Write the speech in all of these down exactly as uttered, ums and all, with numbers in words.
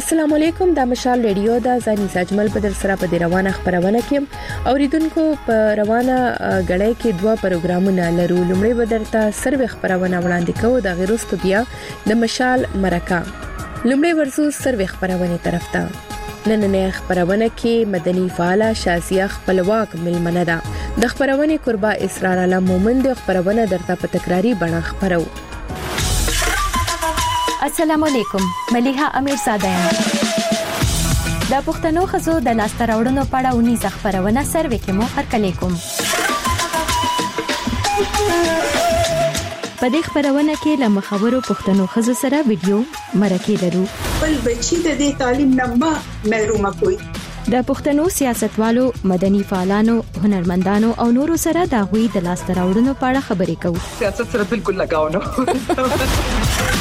السلام علیکم، د مشال ریډیو د ځاني ساجمل په در سره په روانه خبرونه کې اوریدونکو په روانه غړې کې دوه پروګرامونه لرو. لومړی به درته سروي خبرونه وړاندې کوو، د غیرستو بیا د مشال مرکه. لومړی ورسو سروي خبرونه طرف ته. نننې خبرونه کې مدني فعال شازیه خپلواک ملمنه ده. د خبرونه قربا اسرار علم مومن د خبرونه درته په تکراری بڼه خبرو. السلام علیکم، ملیحه امیرزاده یم. د پښتنو خزو د لاسته راوړنو په اړه ونیزه خبرونه سروي کې مو هرکلی کوم. په دې خبرونه کې له مخابرو پښتنو خزو سره ویډیو مرکه لرو. بل بچی د دې تعلیم نه محروم کوي. د پښتنو سیاستوالو، مدني فعالانو، هنرمندانو او نورو سره د غوي د لاسته راوړنو په اړه خبرې کوو. سیاست سره بالکل لگاو نه.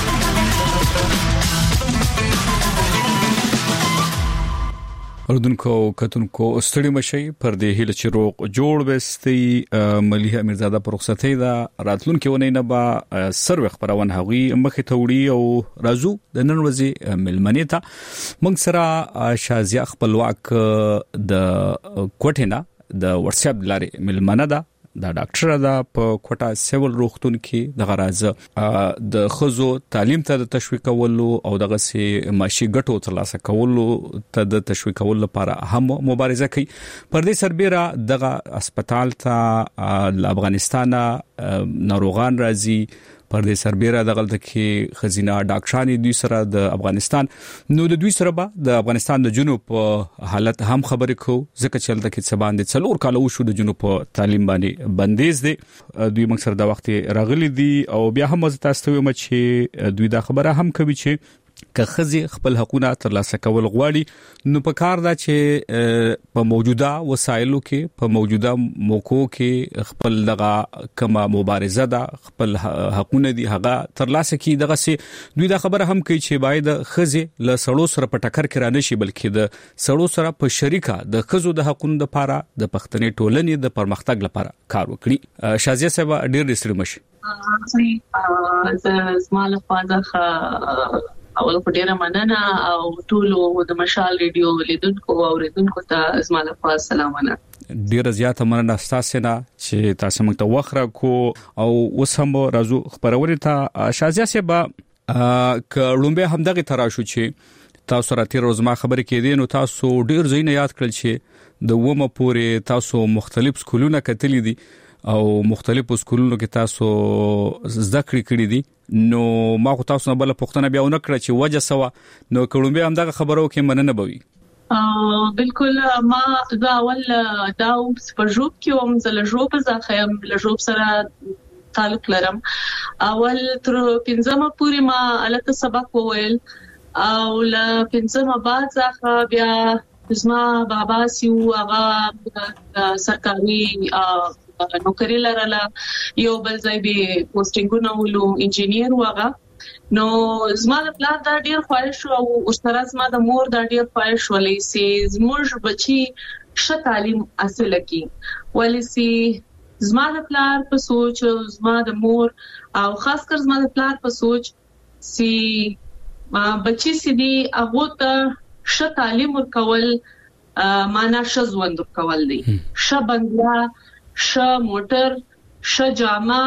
اردوونکو کتونکو ستړي مشي پر دې هله چې روغ جوړ وستي ملیحه امیرزاده پر رخصتۍ دا راتلونکو ونې نه با سروي خبرونه هغوی مخه توړي او رازو د نن ورځې ملمنې ته موږ سره شازیه خپلواک د کوټینا د واتس اپ لارې ملمنه ده. دا ډاکټر دا په کوټا سیول روغتون کې د غراز د خزو تعلیم ته د تشویق کولو او دغه سي ماشي ګټو ترلاسه کولو ته د تشویق کولو لپاره هم مبارزه کوي. پر دې سربېره دغه هسپتال ته د افغانستان ناروغان راځي. پر دې سربېره دغه کې خزینه ډاکټرانی دوی سره د افغانستان نو د دوی سره به د افغانستان د جنوب حالت هم خبرې کو ځکه چې لته کې سبان د څلور کال وشو د جنوب تعلیم باندې بندیز دي. دوی موږ سره د وخت راغلي دي او بیا هم تاسو ته وایم چې دوی دا خبره هم کوي چې که خزي خپل حقوقونه ترلاسه کول غواړي نو په کار دا چې په موجوده وسایلو کې په موجوده موکو کې خپل دغه کما مبارزه ده خپل حقوقونه دي هغه ترلاسه کی. دغه سي دوی دا خبره هم کوي چې باید خزي له سړو سره په ټکر کې رانه شي بلکې د سړو سره په شریکه د خزو د حقوقو لپاره د پښتني ټولنې د پرمختګ لپاره کار وکړي. شازیه صاحب ډیر ډیر مشي ا زماله فاده اول په ډیره مننه او ټول د مشال ریډیو لیدونکو او اوریدونکو ته زماله فاده سلامونه. ډیره زیاته مننه تاسو نه چې تاسو موږ ته وخره کو او اوس هم راځو خبرونه ته. شازیه صاحب ک لومبه هم دغه تراشو چې تاسو راتي روزما خبرې کېدې نو تاسو ډیر زین یاد کړل چې د ومه پورې تاسو مختلف سکولونه کتلې دي او مختلفو سکولونو کې تاسو زده کړې کړې دي. نو ما خو تاسو نه بل پښتنه بیا ونه کړ چې وجه سوا نو کولمبیا هم دغه خبرو کې مننه بوي. ا بالکل ما دا اول دا په جوب کې هم زله جوب ځخم له جوب سره تعلق لرم. اول تر پنځمه پوری ما الته سبق وویل او له پنځمه بعد ځخه بیا زما بابا سیو هغه سرکاري نوکری لرله یو بل ځای به پوسټینګونه ولو انجینیر وغه. نو زما د پلان دا ډیر خواهش او استاد زما د مور دا ډیر خواهش ولې سي زموږ بچي ښه تعلیم حاصل کړي ولې سي زما د پلان په سوچ زما د مور او خاص کر زما د پلان په سوچ سي بچي سي دي هغه ته ښه تعلیم ورکول معنا ښه ژوند ورکول دي. ښه بنگلا، ښه موټر، ښه جامه،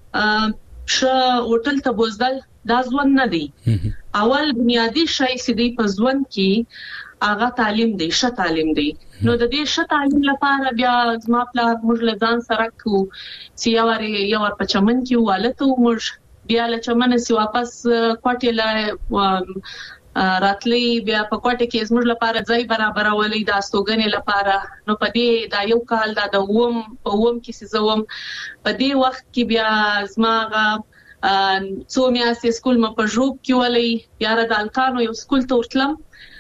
ښه هوټل ته بوزدل دا ژوند نه دی. اول بنیادی شی چې دی په ژوند کې هغه تعلیم دی، ښه تعلیم دی. نو د دې ښه تعلیم لپاره بیا زما پلان موږ له ځان سره کو چې یو ور یو ور په چمن کې والته موږ بیا له چمن سي واپس کوټه لا راتلی بیا په کوټه کې زموږ لپاره ځای برابرولې د استوګنې لپاره. نو په دې دا یو کال دا د ووم په ووم کې سيزوم په دې وخت کې بیا زماغه څو میاشتې سکول م په جوب کې ولې یاره د الکانو یو سکول ته ورتلم.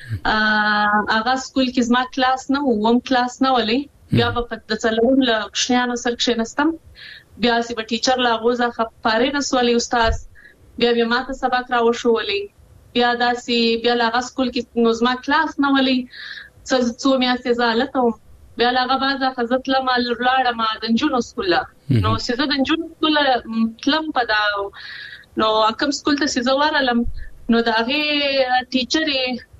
هغه سکول کې زما کلاس نه ووم کلاس نه ولې بیا په د څلورم له کښنیانو سره کښنستم بیا سي په ټیچر لا غوزه خپاره نسولې استاد بیا بیا ماته سبق را وشولې بیا داسي بیا لاغه سکول کې نظم کلاس نه ولي څو میاشتې زالته بیا لاغه بازه خزت لما لاړه ما د جنونو سکول نو سيزه د جنونو سکول تلم پدا نو کوم سکول ته سيزه ورالم نو دا هغه ټیچر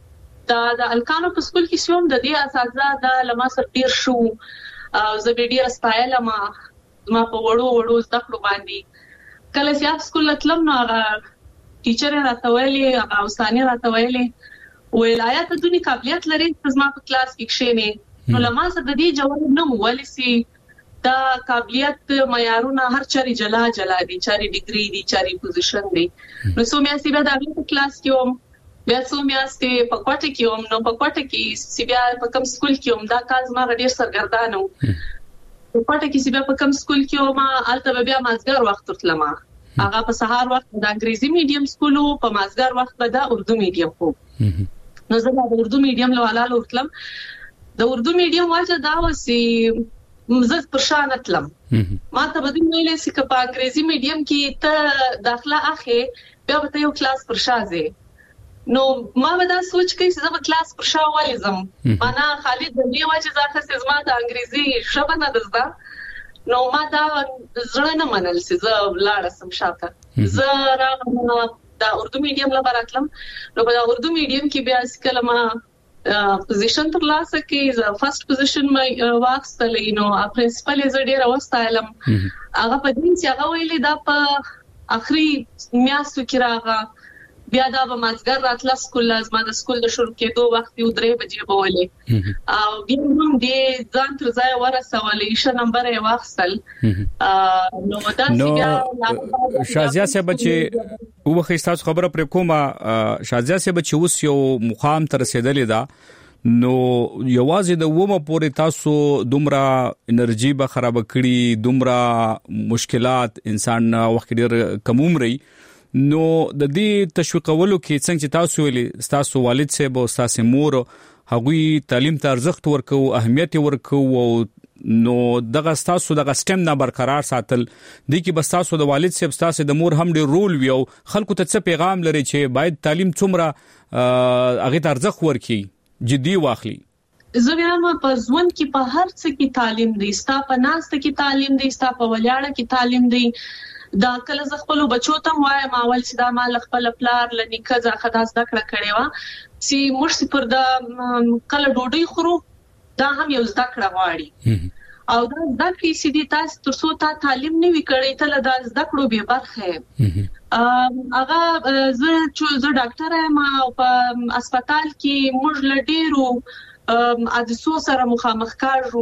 دا د الکانو په سکول کې سوم د دې اساسه د لما سر ډیر شو او زه به ډیر سپایل ما ما په وړو وړو زده کړو باندې کله چې سکول تلم نو هغه ټیچر راته ویلي او استاني راته ویلي ولایت د دنیا قابلیت لري چې زما په کلاس کې کښینې نو لما سره د دې جواب نه مولي سي دا قابلیت معیارونه هر چاري جلا جلا دي چاري ډیګري دي چاري پوزیشن دي نو سو مې سی بیا د په کلاس کې وم بیا سو مې سي په کوټه کې وم نو په کوټه کې سی بیا په کوم سکول کې وم دا کاز ما ډیر سرګردانه و په کوټه کې سی بیا په کوم سکول کې وم البته بیا مازګر وخت ترلم هغه په سهار وخت د انګریزي میډیم سکول او په مازګر وخت به د اردو میډیم وو نو زه د اردو میډیم له حلال ورتلم د اردو میډیم واجه دا وسی مزه پر شان اتلم ما ته بدین ویلې چې په انګریزي میډیم کې ته داخله اخې بیا به یو کلاس پر شازه نو ما به دا سوچ کوي چې زه به کلاس پر شا ولزم معنا خالد د دې واجه ځکه چې زما د انګریزي شبه نه دزده نو ما دا زړه نه منل چې زه لاړ سم شاته زه راغلم دا اردو میډیم لا براتلم نو په اردو میډیم کې بیا اسکل ما پوزیشن تر لاسه کې ز فرست پوزیشن ما واخستلې نو پرنسپل یې زړه راوستایلم هغه په دې چې هغه ویلي دا په اخري میاشتو کې راغله بیا دا به مازګر راتله سکول لازم د سکول د شروع کېدو وخت یو درې بجې بولې او بیا هم دې ځان تر ځای ورسولې ش نمبر یې واخستل نو دا نو شازیا صاحب چې وبخې تاسو خبره پر کومه شازیا صاحب چې اوس یو مقام تر رسیدلې ده نو یوازې د ومه پورې تاسو دومره انرژي به خراب کړي دومره مشکلات انسان وخت ډیر کم عمري نو د دې تشویقولو کې څنګه چې تاسو ویلي تاسو والد صاحب او تاسو مور هغوی تعلیم ته ارزښت ورکو اهمیت ورکو او نو دغه تاسو دغه سټم نه برقرار ساتل د کی بس تاسو د والد صاحب تاسو د مور هم ډیر رول ویو خلکو ته څه پیغام لري چې باید تعلیم څومره هغه ته ارزښت ورکړي جدي واخلي زه وایم په ځوان کې په هر څه کې تعلیم دی ستا په ناسته کې تعلیم دی ستا په ولاړه کې تعلیم دی دا کله ز خپل بچو ته وایم اول چې دا مال خپل پلار لنیکه ځکه دا زده کړه کړې و چې موږ پر دا کله ډوډۍ خورو دا هم یو زده کړه غواړي او دا زده کړې چې دي تاسو تر څو تا تعلیم نه وکړې ته دا زده کړو به برخه هغه زه چې زه ډاکټر یم او په هسپتال کې موږ لډیرو حادثو سره مخامخ کاږو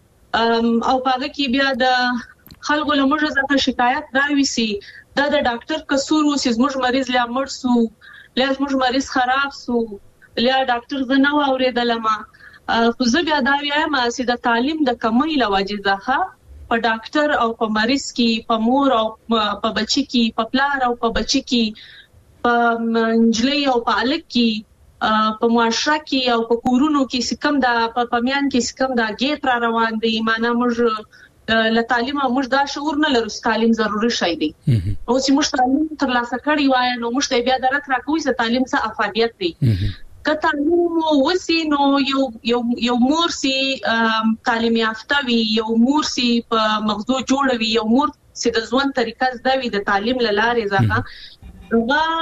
او په هغه کې بیا د خلکو له موږ څخه شکایت راوي سي دا د ډاکټر قصور و چې موږ مریض لا مړ سو لا موږ مریض خراب سو لا ډاکټر زنه اوریدل ما خو زه بیا دا وایم چې د تعلیم د کمی لوجه ځخه په ډاکټر او په مریض کې په مور او په بچی کې په پلار او په بچی کې په انجلۍ او په الک کې په معاشره کې او په کورونو کې سکم دا په پمیان کې سکم دا ګیت را روان دي معنا موږ له تعلیم موږ دا شعور نه لرو تعلیم ضروري شي دی او چې موږ تعلیم ترلاسه کړی وای نو موږ ته بیا درک راکوي چې تعلیم څه افادیت دی که تعلیم وسی نو یو یو یو مور سي تعلیم یافته وي یو مور سي په مغزو جوړوي یو مور سي د ژوند طریقه زده وي د تعلیم لاره ځکه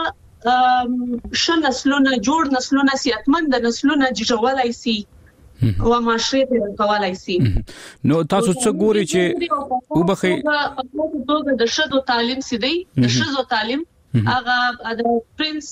هغه شل نسلونه جوړ نسلونه صحتمند نسلونه جوړولای سي او معاشره ته کولای شي نو تاسو څه ګوري چې وبخې د شذو تعلیم سي دی د شذو تعلیم هغه د پرنس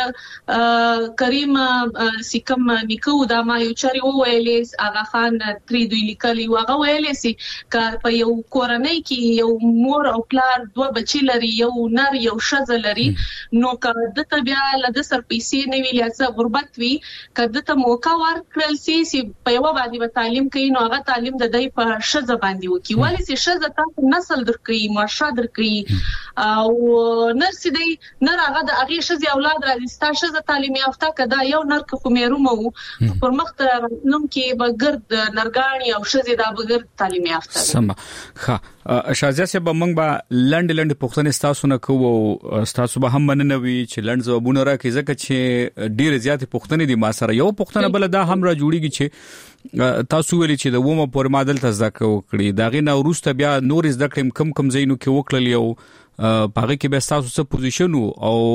کریم سیکم نیکو دا ما یو چاري وویلې هغه خان تری دوی لیکلي هغه ویلې سي ک په یو کورنۍ کې یو مور او پلار دوه بچی لري یو نر یو شذ لري نو کله د بیا له سر پیسې نه ویلې چې غربت وي کله ته موقع ورکړل سي چې په یو باندې به تعلیم کوي نو هغه تعلیم د دې په شذ باندې وکي ولې چې شذ تاسو نسل درکې معاشره درکې او نرس دی نر هغه د هغه شذ اولاد راځي ستاسو شذ تعلیم یافته کدا یو نر کو مېرومو پر مخ نوم کې بغرد نرګانی او شذ دا بغرد تعلیم یافته سم ښه شازیا صاحب موږ به لند لند پښتنې تاسو نه کوو تاسو به هم مننوي چې لند زوبونه راکې ځکه چې ډیر زیات پښتنې دي ما سره یو پښتنه بل دا هم را جوړیږي چې تاسو ویلي چې د ومه پر مادل تزکه وکړي دا غي نو روسته بیا نور زده کړم کم کم زینو کې وکړل یو پاره کې به تاسو څه پوزیشن او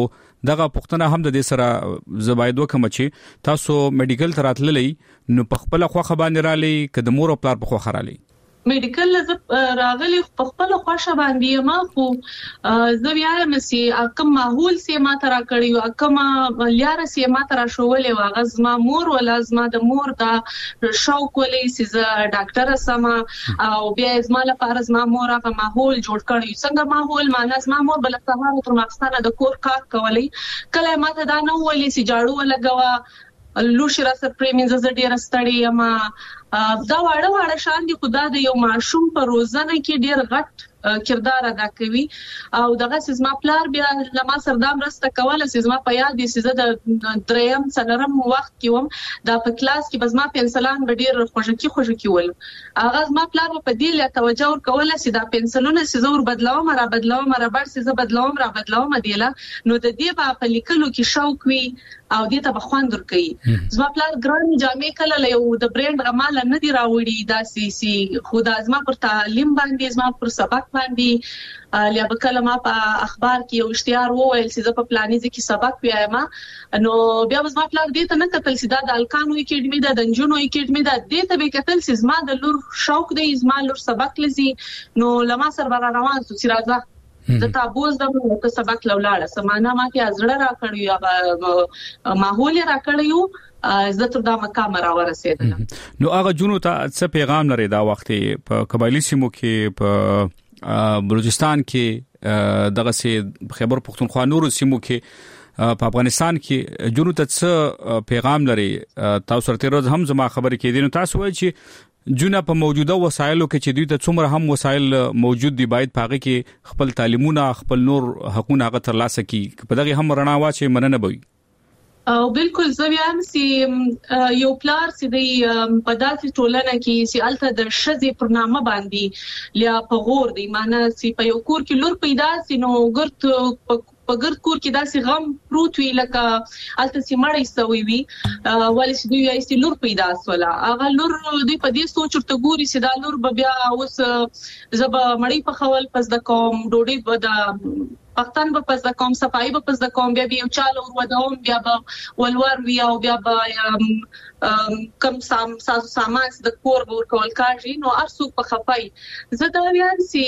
دغه پښتنه هم د دې سره زباید وکم چې تاسو میډیکل تراتللې نو په خپل خوخه باندې را لې کده مور او پلار په خوخه را لې میډیکل لزه راغلی په خپل خوښه باندې ما خو زه بیا مې کوم ماحول سي ما ترا کړیو کوم لیار سي ما ترا شوولې واغز ما مور ولا زما د مور دا شوق ولې سي زه ډاکټر سم او بیا زما لپاره زما مور هغه ماحول جوړ کړی څنګه ماحول معنا زما مور بل سهار تر ماخستانه د کور کار کولی کله ما ته دا نه ولې سي جاړو ولګوا لوشي را سره پریمینز ز ډیر ستړي اما دا واړه واړه شان دي خدای د یو معشوم په روزنه کې ډیر غټ کردار ادا کوي او دغه سیزما پلار بیا لما سردام راسته کوله سیزما په یاد دي سیزه د دریم څلورم وخت کې وم دا په کلاس کې بزما پنسلان به ډیر خوشکی خوشکی ول اغه زما پلار په دې له توجه ور کوله سیدا پنسلونه سیزه ور بدلاو مرا بدلاو مرا بر سیزه بدلاو مرا بدلاو مدیله نو د دې په لیکلو کې شوق وي او دې ته بخوند ور کوي زما پلار ګران جامې کله له یو د برند غمال نه دی راوړي دا سی سی خدا زما پر تعلیم باندې زما پر سبق باندې لیا بکلمه په اخبار کې یو اشتهار وویل چې زه په پلانیزه کې سبق وایم نو بیا زما پلان دې ته نه کتل چې دا د الکانو اکیډمي دا د جنونو اکیډمي دا دې ته به کتل چې زما د لور شوق دی زما لور سبق لزي نو لما سر بر روان سو چې راځه د تابوز د په سبق لولاړه سمانه ما کې ازړه را کړیو یا ماحول را کړیو زه تر دا مقام را ورسېدم نو هغه جنو ته څه پیغام لري دا وخت په قبایلی سیمو کې په بلوچستان کې دغه سي خیبر پختونخوا نور سیمو کې په افغانستان کې جنو ته څه پیغام لري تاسو سره روز هم زما خبرې کې دي نو تاسو وایي چې جونه په موجوده وسایلو کې چې دوی ته څومره هم وسایل موجود دي باید پاغه کې خپل تعلیمونه خپل نور حقوقونه غو تر لاسه کې په دغه هم رڼا واچي مننه بوي او بالکل زویان سي یو پلار سي د پداسي ټولنه کې سي الته د شذي پرنامه باندې لیا په غور دی معنی سي په یو کور کې لور پیدا سي نو ګرت په ګرد کور کې داسې غم پروت وی لکه الته سي مړی سوي وي ولې چې دوی یې سي لور پیدا سولا هغه لور دوی په دې سوچ ورته ګوري چې دا لور بیا اوس زب مړی په خول پس د کوم ډوډۍ به د پښتون په پس د کوم صفای په پس د کوم بیا یو چاله ور ودوم بیا به ولور وی او بیا به کم سام سامان د کور ور کول کاږي نو ارسو په خپای زه دا ویان سي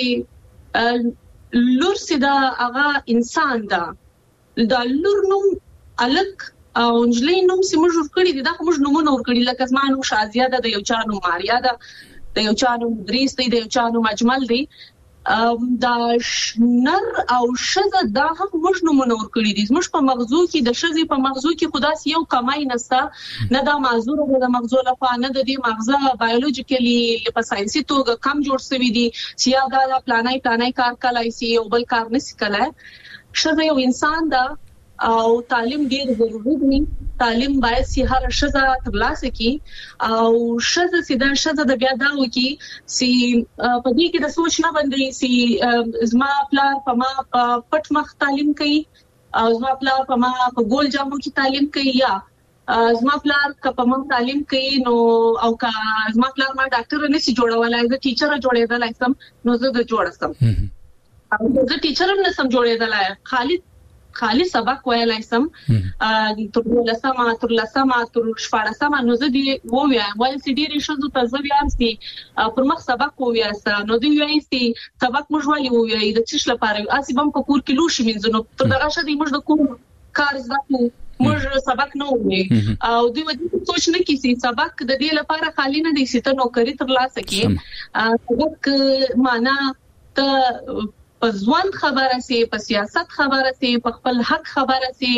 لور سیدا هغه انسان دا دا لور نوم الک او انجلې نوم سیمه جوړ کړی دا کوم نومونه ور کړی لکه زمانو شازیه ده د یو چا نوم ماریا ده د یو چا نوم دریس دی د یو چا نوم اجمل دی دا نر او شزه دا هم موږ نومونه ور کړی دي موږ په مغزو کې د شزي په مغزو کې خداس یو کمای نستا نه دا معذور د مغزو لپاره نه د دې مغزه بایولوژیکلی په ساينسي توګه کم جوړ شوی دي چې دا د پلانای پلانای کار کولای شي او بل کار نشي کولای شزه یو انسان دا او تعلیم ډیر ضروري دی تعلیم باید سي هر شزه ترلاسه کی او شزه سیده شزه د بیا داو کی سي په دې کې د سوچ نه باندې سي زما پلار په ما پټ مخ تعلیم کوي او زما پلار په ما په ګول جامو کې تعلیم کوي یا زما پلار په ما تعلیم کوي نو او کا زما پلار ما ډاکټر نه سي جوړولای زه ټیچر جوړېدل سم نو زه د جوړ سم او زه ټیچر نه سم جوړېدل خالد خالي سبق ویلای سم تر لسمه تر لسمه تر شپږمه نو زه دی وویا ول سي ډیر شوزو ته زه بیا سي پر مخ سبق وویا نو دی وایي سي سبق موږ ولي وویا د چش لپاره اسی بم په کور کې لوشي منځنو تر دغه شدي موږ د کوم کار زده موږ سبق نه ووی او دوی ودی سوچ نه کیسي سبق د دې لپاره خالی نه دي چې ته نوکری تر لاسه کې سبق معنا ته په ځوان خبره سي په سیاست خبره سي په خپل حق خبره سي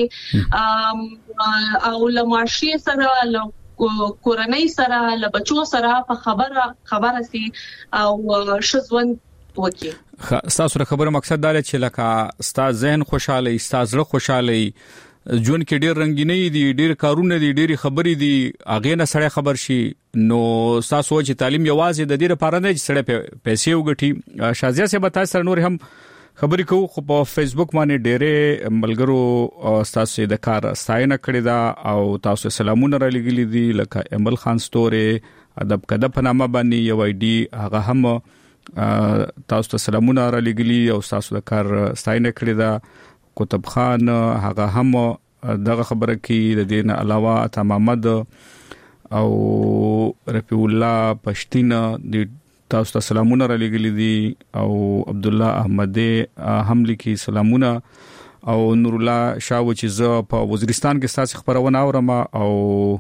او لماشي سره له کورنۍ سره له بچو سره په خبره خبره سي او شزون وکي تاسو خبره مقصد دا چې لکه استاد ذهن خوشاله استاد زړه خوشاله جون کې ډېر رنگینې دي ډېر کارونه دي ډېر خبرې دي اغه نه سړی خبر شي نو تاسو چې تعلیم یوازې د دې لپاره نه چې سړی پیسې وګټي شازیه سه بتا سره نور هم خبرې کوو خو په فیسبوک باندې ډېر ملګرو تاسو د کار ستاینه کړې ده او تاسو سلامونه را لګلې دي لکه امل خان ستوره ادب کده په نامه باندې یو آی ډي هغه هم تاسو ته سلامونه را لګلې او تاسو د کار ستاینه کړې ده کتب خان هغه هم دغه خبره کې د دین علاوه عطا محمد او رفیع الله پښتين د تاسو ته سلامونه را لګلې دي او عبد الله احمدی هم لیکي سلامونه او نور الله شاو چې زه په وزیرستان کې تاسو خبرونه اورم او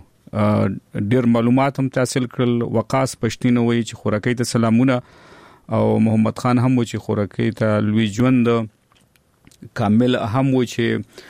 ډېر معلومات هم حاصل کړل. وقاص پښتين وایي چې خوراکۍ ته سلامونه او محمد خان هم وایي چې خوراکۍ ته لوی ژوند. کامل هم وایي چې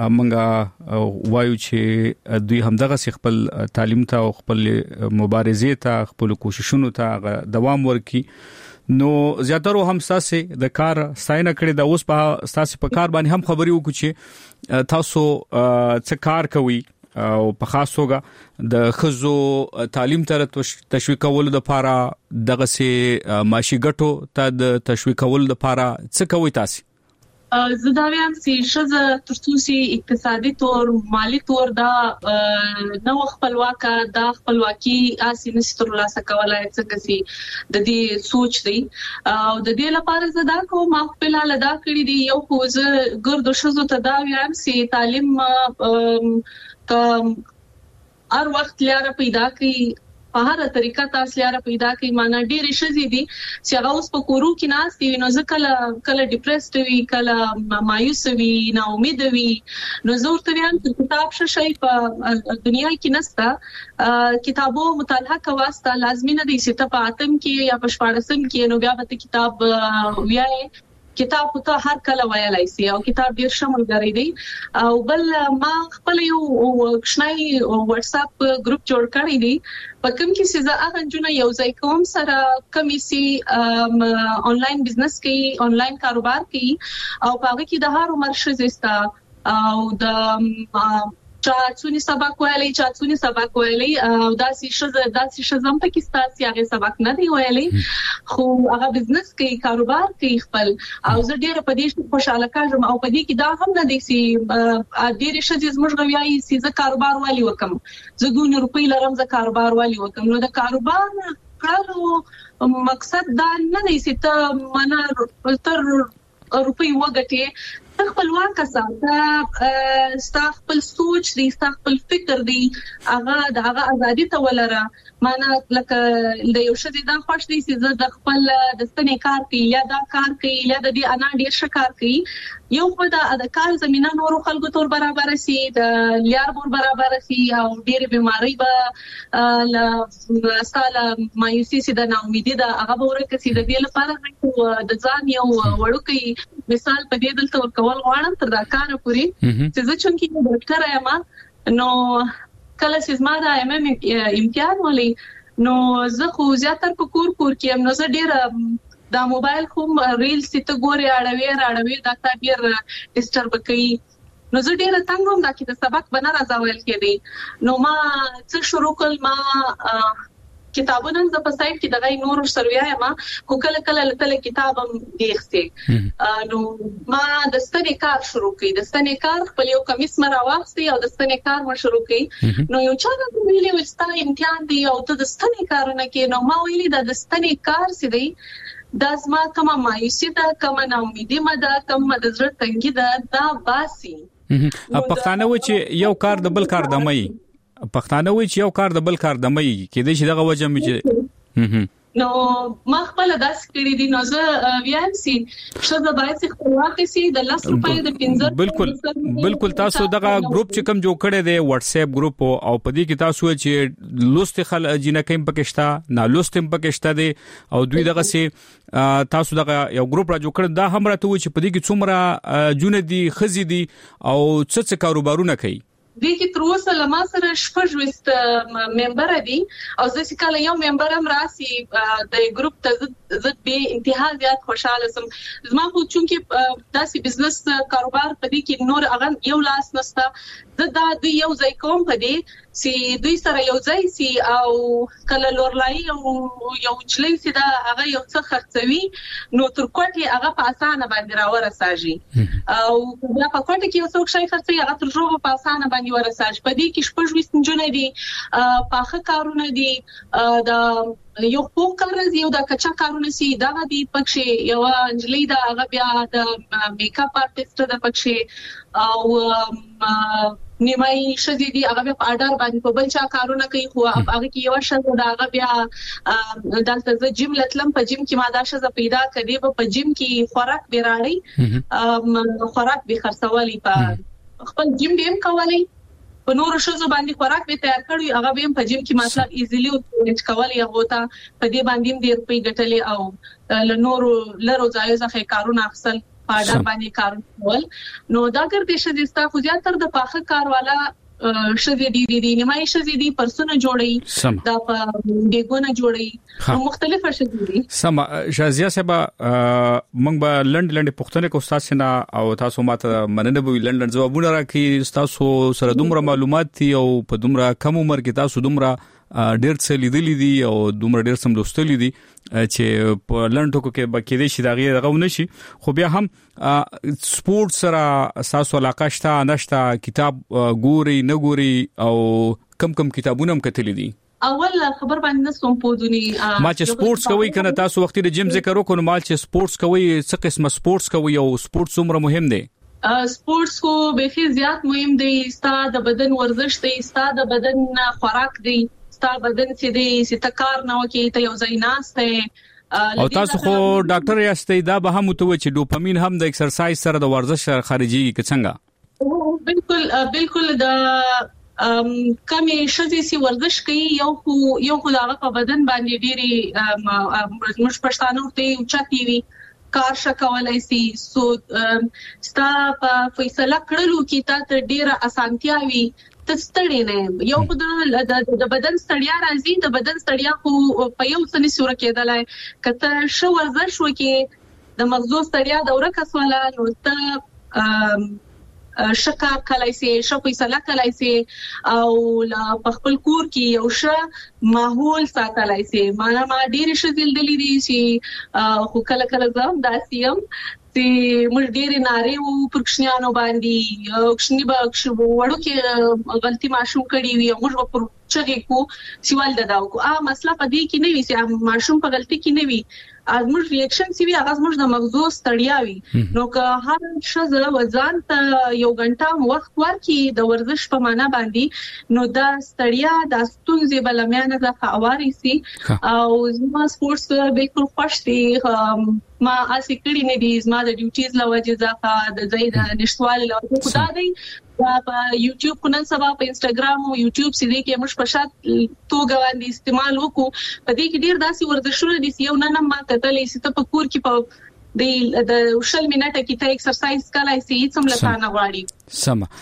منګه وایو چې دوی همدغه خپل تعلیم ته او خپل مبارزې ته خپل کوششونو ته دوام ورکړي. نو زیاتره هم تاسو د کار ساين کړی د اوس په تاسو په کار باندې هم خبري وکړو چې تاسو څه کار کوي او په خاص توګه د خزو تعلیم تر تشویق کول د لپاره دغه سي ماشي ګټو ته د تشویق کول د لپاره څه کوي تاسو؟ زه دا وایم چې شزه ترڅو اقتصادي تور مالی تور دا نو خپلواکه دا خپلواکي اسي نستر لاسه کولای څنګه سي د دې سوچ دی او د دې لپاره زه دا کوم خپل له دا کړی دی یو کوز ګردو شزو ته دا وایم چې تعلیم ک هر وخت لاره پیدا کوي په هر طریقه تاسو لاره پیدا کوي معنا ډېر شي دي چې هغه اوس په کورو کې ناس دي نو ځکه کله ډیپریسډ وي کله مایوس وي نا امید وي نو زه ورته وایم چې کتاب شي په دنیا کې نسته کتابو مطالعه کواسته لازمي نه دي چې ته په اتم کې یا په شپږم کې نو بیا به کتاب ویای کتاب ته هر کله ویلای شي او کتاب ډیر شمول غړي دی او بل ما خپل یو ښنای واتس اپ ګروپ جوړ کړی دی په کوم کې چې زه هغه جن یو ځای کوم سره کمیسي آنلاین بزنس کوي آنلاین کاروبار کوي او هغه کې د هر عمر شزستا او د چاڅونی سبق ویلي چاڅونی سبق ویلي او داسې شزه داسې شزم پاکستان سي هغه سبق نه دی ویلي خو هغه بزنس کوي کاروبار کوي خپل او زه ډیره په دې خوشاله کاږم او په دې کې دا هم نه دي چې ډیره شزه زموږ غویاي چې زه کاروبار والی وکم زه دونه روپۍ لرم زه کاروبار والی وکم نو د کاروبار کړو مقصد دا نه دی چې ته منه تر روپۍ وګټي خپلواک ساته ستا خپل سوچ دی ستا خپل فکر دی هغه د هغه ازادي ته ولره معنا لکه د یو شدي دا خوښ دي چې زه د خپل د ستنې کار کوي یا دا کار کوي یا د دې انا ډیر شکار کوي یو په د کار زمينه نور خلکو تور برابر شي د لیار بور برابر شي او ډېر بيماري به ل ساله مایوسي سي د ناامیدي د هغه ورکه سي د دې لپاره د ځان یو وړوکی مثال په دې دلته ورکول غواړم تر دا کار پوری چې زه چونکی ډاکټر یم نو کله چې زما د ایم ام امتحان ولي نو زه خو زیاتره په کور کور کې نو زه ډېر دا موبایل کوم ریلز ته ګوري اړوي اړوي دا تعبیر ډیسټرب کوي نو زه ډېر تنګ وم دا چې د سبق بنا راځول کېدی نو ما څه شروع کول ما کتابونه ز په سایت کې دغه نور سرویا ما کو کله کله لته کتاب هم دیخته نو ما د ستنې کار شروع کړ د ستنې کار خپل یو کمیس مرا واخستي او د ستنې کار ما شروع کړ نو یو چا د ویلي وستا امتحان دی او ته د ستنې کارونه کې نو ما ویلي د ستنې کار سي دی د زما کومه مایوسي ده کومه ناامیدي مده کومه د زړه تنګي ده دا باسي پښتانه و چې یو کار د بل کار دمای پښتانه وی چې یو کار د بل کار دمای کې د شي دغه وجه مې چې نو ما خپل داس کړی دي نو زه ویان سي شزه باید خپلواک سي د لاس روپۍ د پنځه بالکل بالکل تاسو دغه ګروپ چې کوم جوړ کړی دی واتس اپ ګروپ او په دې کې تاسو چې لوست خل جنکه پکشتا نه لوست پکشتا دي او دوی دغه سي تاسو دغه یو ګروپ را جوړ کړ دا هم راته و چې په دې کې څومره جون دي خزي دي او څه څه کاروبارونه کوي دي کې تر اوسه لما سره شپږ وست ممبر دي او زه چې کله یو ممبر هم راسي د ګروپ ته زه به انتها زیات خوشاله سم زما په چونکه داسې بزنس کاروبار په دې کې نور اغه یو لاس نستا زه دا د یو ځای کوم په دې چې دوی سره یو ځای سي او کله لورلای او یو چلې سي دا هغه یو څه خرڅوي نو تر کوټي هغه په اسانه باندې راورساږي او بیا په کوټي کې یو څوک شي خرڅي هغه تر ژوند په اسانه باندې ورساږي په دې کې شپږ وست جنې دي پاخه کارونه دي د یو خو کار راځي یو د کچا کارونه سي دا د پکښې یو انجلي دا هغه بیا د میک اپ آرټیست د پکښې او نیمای شذې دي هغه په اډر باندې په بل چا کارونه کوي خو هغه کې یو شذ دا هغه بیا دلته جیم لتلم په جیم کې ما دا شذ پیدا کړې په جیم کې خوراک بیراړي خوراک به خرڅولي په خپل جیم دیم کولی په نور شذو باندې خوراک به تیار کړی هغه به په جیم کې مطلب ایزیلی او چکوالي هغه ته په دې باندې ډیر په ګټلې او ل نور لرو ځای ځخه کارونه اخصل په اډر باندې کار کول نو دا ګرځي چې ستا خو زیاتره د پاخه کار والا شذې دي دي نیمای شذې دي پرسونه جوړي دا په دیګونه جوړي مختلف شذې دي سم شازیا صاحب موږ به لند لند پښتنه کو استاد سینا او تاسو ماته مننه به لندن جوابونه راکړي تاسو سره دومره معلومات دي او په دومره کم عمر کې تاسو دومره ډیر څه لیدلې دي او دومره ډیر سم لوستلې دي چې په لندن کې بکې دي چې دا غي غو نشي خو بیا هم سپورت سره تاسو علاقه شته نشته کتاب ګوري نه ګوري او کم کم کتابونه هم کتلې دي اول خبر باندې سوم پودونی ما چې سپورتس کوي کنه تاسو وختي د جیم ذکر وکړو مال چې سپورتس کوي څه قسمه سپورتس کوي او سپورتس عمره مهم دي سپورتس کو به خي زیات مهم دي ستاسو د بدن ورزش دی ستاسو د بدن خوراک دی ستاسو بدن چې دی ستکار نه وکي ته یو ځای ناشته او تاسو خو ډاکټر یاستئ دا به هم متوي چې ډوپامین هم د ایکسرسایز سره د ورزش سره خارجيږي که څنګه بالکل بالکل د ام کمی شذې سي ورزش کوي یو خو یو خو هغه په بدن باندې ډيري مش پښتانه ورته چاتي وي کار شکولای سي سو ستا په فیصله کړلو کې تا ډیره اسانتیا وي تستړی نه یو خو د بدن ستړیا راځي د بدن ستړیا خو په یو څه نه سور کېدلای کته شو ورزش وکي د مغزو ستړیا د ورکه سواله نو ته شکا کلای سي شو فیصله کلای سي او لا خپل کور کې یو ښه ماحول ساتلای سي معنا ما ډیر شذل دلی دي چې خو کله کله زم داسیم چې موږ ډیر ناری وو پرښنیانو باندې کښنی به وړو کې غلطي ماشوم کړی وي موږ په چغې کو سوال دداو کو ا مسله په دې کې نه وي چې ماشوم په غلطي کې نه وي ازموږ ریاکشن سی وی هغه زموږ د مغزو ستړیا وي نو که هر شزه وزن ته یو غنټه وخت ورکي د ورزش په معنا باندې نو دا ستړیا د ستونزې بلمیانه د فعواري سي او زما سپورتس بالکل خوشتي ما اسی کړي نه دي زما د ډیوټیز لوجه ځکه د زید نشوال له خدا دی په یوټیوب کو نن سبا په انستګرام او یوټیوب سې دې کې موږ په شات توګه باندې استعمال وکړو په دې کې ډیر داسې ورزشونه دي چې یو نه نه ما کتلې چې ته په کور کې په د د شل منټه کې ته ایکسرسایز کولای شي سم لته غواړي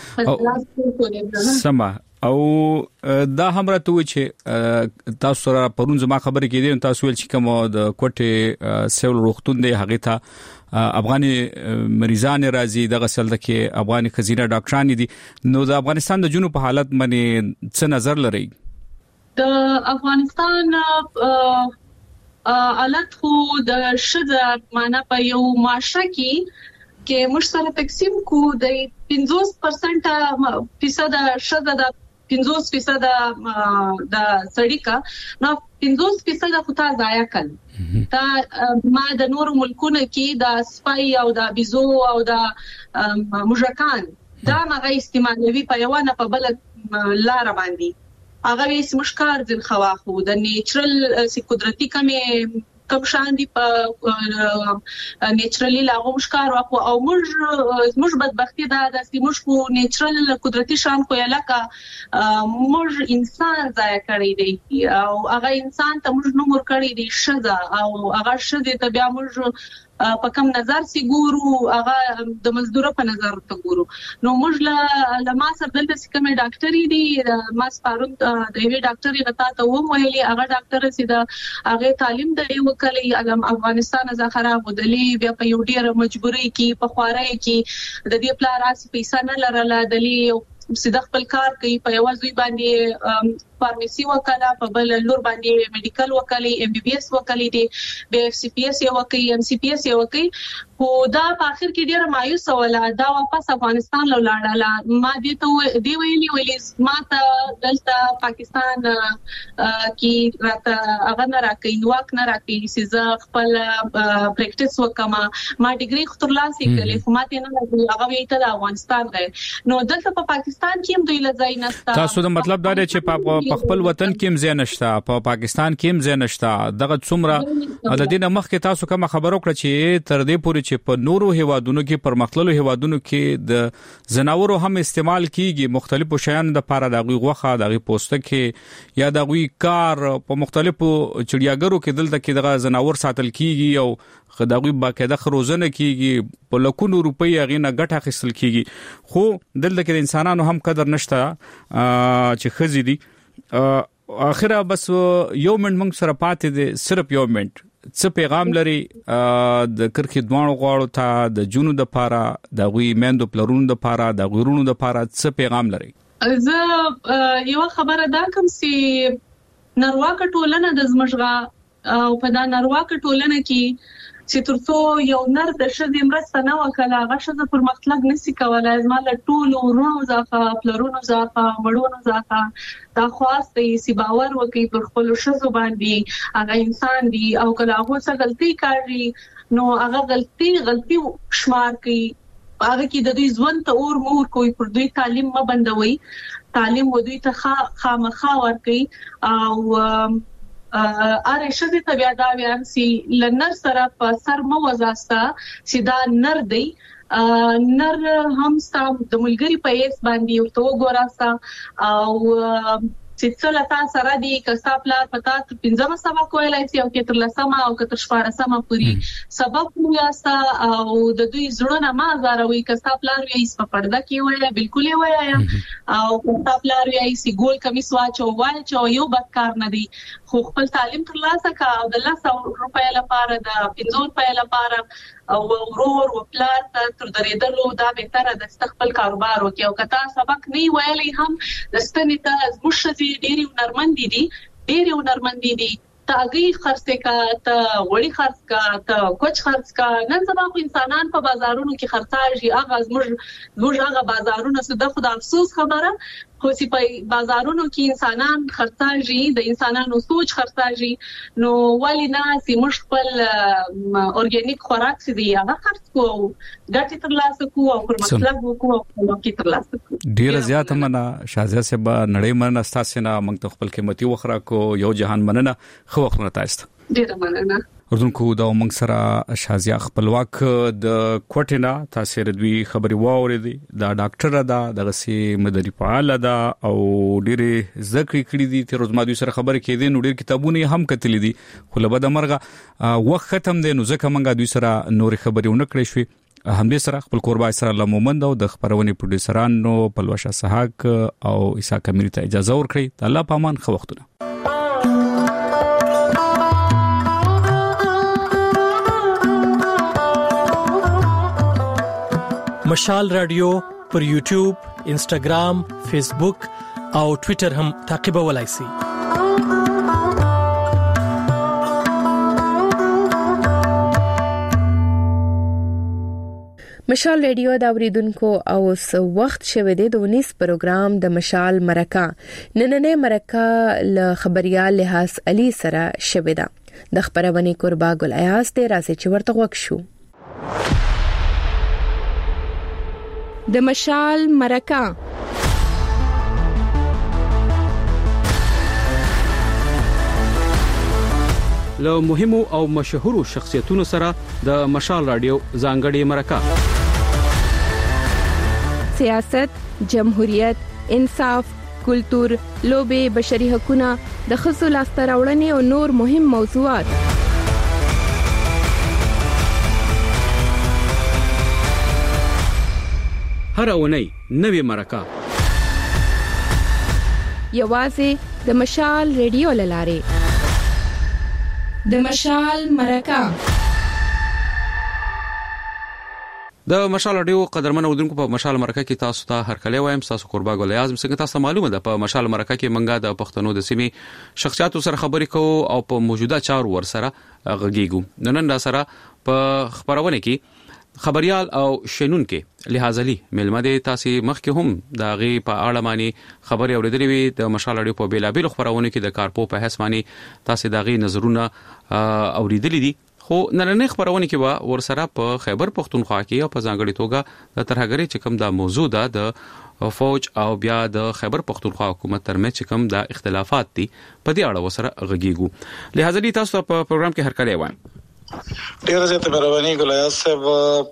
سم سم او دا هم راته چې تاسو سره پرون زما خبرې کېدې تاسو ول چې کوم د کوټه سیول روختون دی هغه ته افغاني مریضان راځي دغه سلده کې افغاني خزینه ډاکټران دي نو د افغانستان د جنوب په حالت باندې څه نظر لري د افغانستان حالت خو د شذ معنا په یو معاشره کې کې موږ سره تقسیم کو د پنځوس پرسنټ فیصد شذ د پنځوس فیصد د سړی کا نو پنځوس فیصد خو تا ضایع کړ تا ما د نور ملکونو کې د سپای او د بيزو او د مجرکان دا مغه استعمالوي په یو نه په بل لار باندې هغه یې مشکار ځل خواخو د نیچرل سي قدرتي کمه کم شان دي په نیچرلی لاغو مشکار واخو او موږ موږ بدبختی دا د موږ کو نیچرل قدرتي شان خو یلکه موږ انسان ځای کړی دی او هغه انسان ته موږ نومور کړی دی شذا او هغه شذ ته بیا موږ په کوم نظر سي ګورو هغه د مزدور په نظر ته ګورو نو موږ له ما سره دلته کوم ډاکټري دي ما سپارون د یوې ډاکټري غتا ته و ویلي هغه ډاکټر سي د هغه تعلیم د یو کلی افغانستان ځخره مدلي بیا په یو ډیره مجبوري کې په خوارای کې د دې پلا راسي پیسې نه لرله دلی سیده خپل کار کوي په یوازې باندې فارمیسي وکاله په بل لور باندې میډیکل وکالي ام بي بي اس وکالي دي بي اف سي پی اس یو وکي ام سي پی اس یو وکي خو دا په اخر کې ډیره مایوس ولا دا واپس افغانستان له لاړه ما دي ته دی ویلي ویلې ما ته دلته پاکستان کې راته هغه نه راکې واک نه راکې چې خپل پریکټیس وکما ما ډیګري خطرلاسي کړې خو ما ته نه هغه وی ته افغانستان غي نو دلته په پاکستان کې هم دوی لځای نشته تاسو د مطلب دا دی چې په خپل وطن کې هم ځای نشته په پاکستان کې هم ځای نشته دغه څومره د دې نه مخکې تاسو کوم خبرو کړ چې تر دې پورې چې په نورو هیوادونو کې پرمختللو هیوادونو کې د زناورو هم استعمال کیږي مختلفو شیانو د لپاره د غوښه د غي پوستکي یا د غوي کار په مختلفو چړیاګرو کې دلته کې دغه زناور ساتل کیږي او خداوی باقاعده خروزنه کیږي په لکونو روپۍ غینه ګټه خسل کیږي خو دلته کې انسانانو هم قدر نشته چې خزي دي اخره بس یو منټ موږ سره پاتې دي صرف یو منټ څه پیغام لري د کرخي دوانو غواړو ته د جونو د پاره د غوي مندو پلرونو د پاره د غورونو د پاره څه پیغام لري زه یو خبره دا کوم چې نرواکه ټولنه د زمشغه او په دا نرواکه ټولنه کې چې ترڅو یو نر د شذې مرسته نه وکړه هغه شذ پر مطلق نسی کولای زما له ټولو ورونو ځخه پلرونو ځخه مړونو ځخه دا خواسته سی باور وکي پر خپل شذ باندې هغه انسان دی او کله هغه څه غلطي کوي نو هغه غلطي غلطي شمار کوي هغه کې د دوی ژوند ته اور مور کوي پر دوی تعلیم ما بندوي تعلیم و دوی ته خامخا ور کوي او اره شذ ته بیا دا ویم سي لنر سره په سر مو وزاستا چې دا نر دی نر هم ستاسو د ملګری په ایس باندې او تو ګوراستا او چې څل تاسو سره دی کستا پلار پتا پنځمه سبق ویلای سي او کې تر لسمه او کې تر شپږمه پوری سبق ویاستا او د دوی زړه ما زاروي کستا پلار وی اس په پرده کې وای بالکل وای او کستا پلار وی سي ګول کمیس واچو واچو یو بدکار نه دی خو خپل تعلیم تر لاسه کا او د لاسه روپیا لپاره د پنځه روپیا لپاره او ورور او پلار تر درېدلو دا به تر د استقبال کاروبار وکي او کته سبق نه ویلي هم د ستنې ته زموږ ډېری ونرمندې دي ډېری ونرمندې دي تاګي خرڅه کا ته وړي خرڅ کا ته کوچ خرڅ کا نن سبا خو انسانان په بازارونو کې خرڅاږي هغه زموږ زموږ هغه بازارونه څه د خدای افسوس خبره خو چې په بازارونو کې انسانان خرڅاږي د انسانانو سوچ خرڅاږي نو ولی نه چې موږ خپل اورګانیک خوراک سي دی هغه خرڅ کوو ګټه تر لاسه کوو او پر مطلب وکړو او کې تر لاسه کوو ډیر زیات مننه شازیا صاحب نړۍ مننه تاسو نه موږ خپل قیمتي وخره کو یو جهان مننه خو وخت نه تاسو ډیر مننه اردوونکو دا موږ سره شازیا خپلواک د کوټینا تاسو ردوی خبري واورېدي دا ډاکټر ده دغه سي مدني فعال ده او ډېر ذکر کړی دي تر روزما دوی سره خبرې کېدې نو ډېر کتابونه هم کتلې دي خو له بده مرغه وخت ختم دي نو ځکه موږ دوی سره نور خبرې ونکړې شوې همدې سره خپل قربای سره الله مومند او د خبرونې پروډوسرانو پلوشه سحاق او عیسی کمری ته اجازه ورکړي الله پامان خو وختونه مشال رادیو پر یوټیوب، انسټاګرام، فیسبوک او ټوئیټر هم تعقیبولای شئ. مشال ریډیو دا اوریدونکو او س وخت شوه د ونیس پروګرام د مشال مرکه نننې مرکه ل خبريال لحاظ علي سره شوه دا د خبرونه قربا ګل ایاز ته راځي چې ورته وک شو د مشال مرکه له مهمو او مشهورو شخصیتونو سره د مشال رادیو ځانګړي مرکه سیاست، جمهوریت، انصاف، کلچر، لوبه، بشري حقوقونه، د ښځو لاسته راوړنې او نور مهم موضوعات هر اونۍ نوې مرکه یوازې د مشال ریډیو لاره د مشال مرکه د مشال رادیو قدرمن اودونکو په مشال مرکه کې تاسو ته هر کله وایم تاسو قربا ګل اعظم څنګه تاسو معلومه ده په مشال مرکه کې منګه د پښتنو د سیمې شخصیتو سره خبرې کوو او په موجوده چارو ور سره غږیږو نن دا سره په خبرونه کې خبريال او شنون کې لحاظلی ملمده تاسو مخکې هم د غي په اړه معنی خبري اوریدلې وي د مشال رادیو په بیلابل خبرونه کې د کارپو په حساب معنی تاسو د غي نظرونه اوریدلې دي خو نننې خبرونه کې وا ورسره په خیبر پختونخوا کې او په ځانګړي توګه د ترهګری چې کوم د موضوع ده د فوج او بیا د خیبر پختونخوا حکومت ترمنځ چې کوم د اختلافات دي په دې اړه وسره غږیږو لہذا دې تاسو په پروګرام کې هر کله وایم ډیره زیاته مهرباني ګلیا صاحب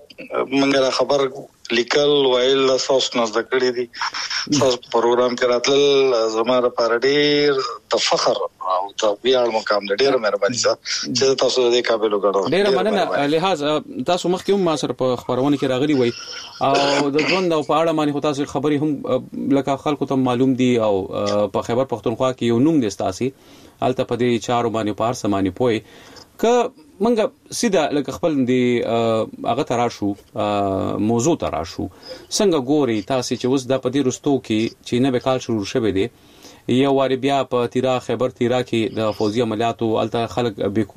منګه خبر لیکل وایل تاسو نه ذکر دي تاسو پروګرام کې راتل زموږ لپاره ډیر د فخر او د ویاړ مقام دی ډیر مهرباني چې تاسو دې قابل وګڼو ډیر مننه لحاظ تاسو مخکې هم ما سره په خبرونه کې راغلي وای او د ژوند او په اړه باندې تاسو خبري هم لکه خلکو ته معلوم دي او په خیبر پختونخوا کې یو نوم دي تاسو الته په دې چارو باندې پار سمانی پوي ک منګه سیده لکه خپل دی هغه تراشو موضوع تراشو څنګه ګوري تاسو چې اوس د پدې رستو کې چې نه به کال شروع شوه دي یو واری بیا په تیرا خیبر تیرا کې د فوزي عملیاتو الته خلک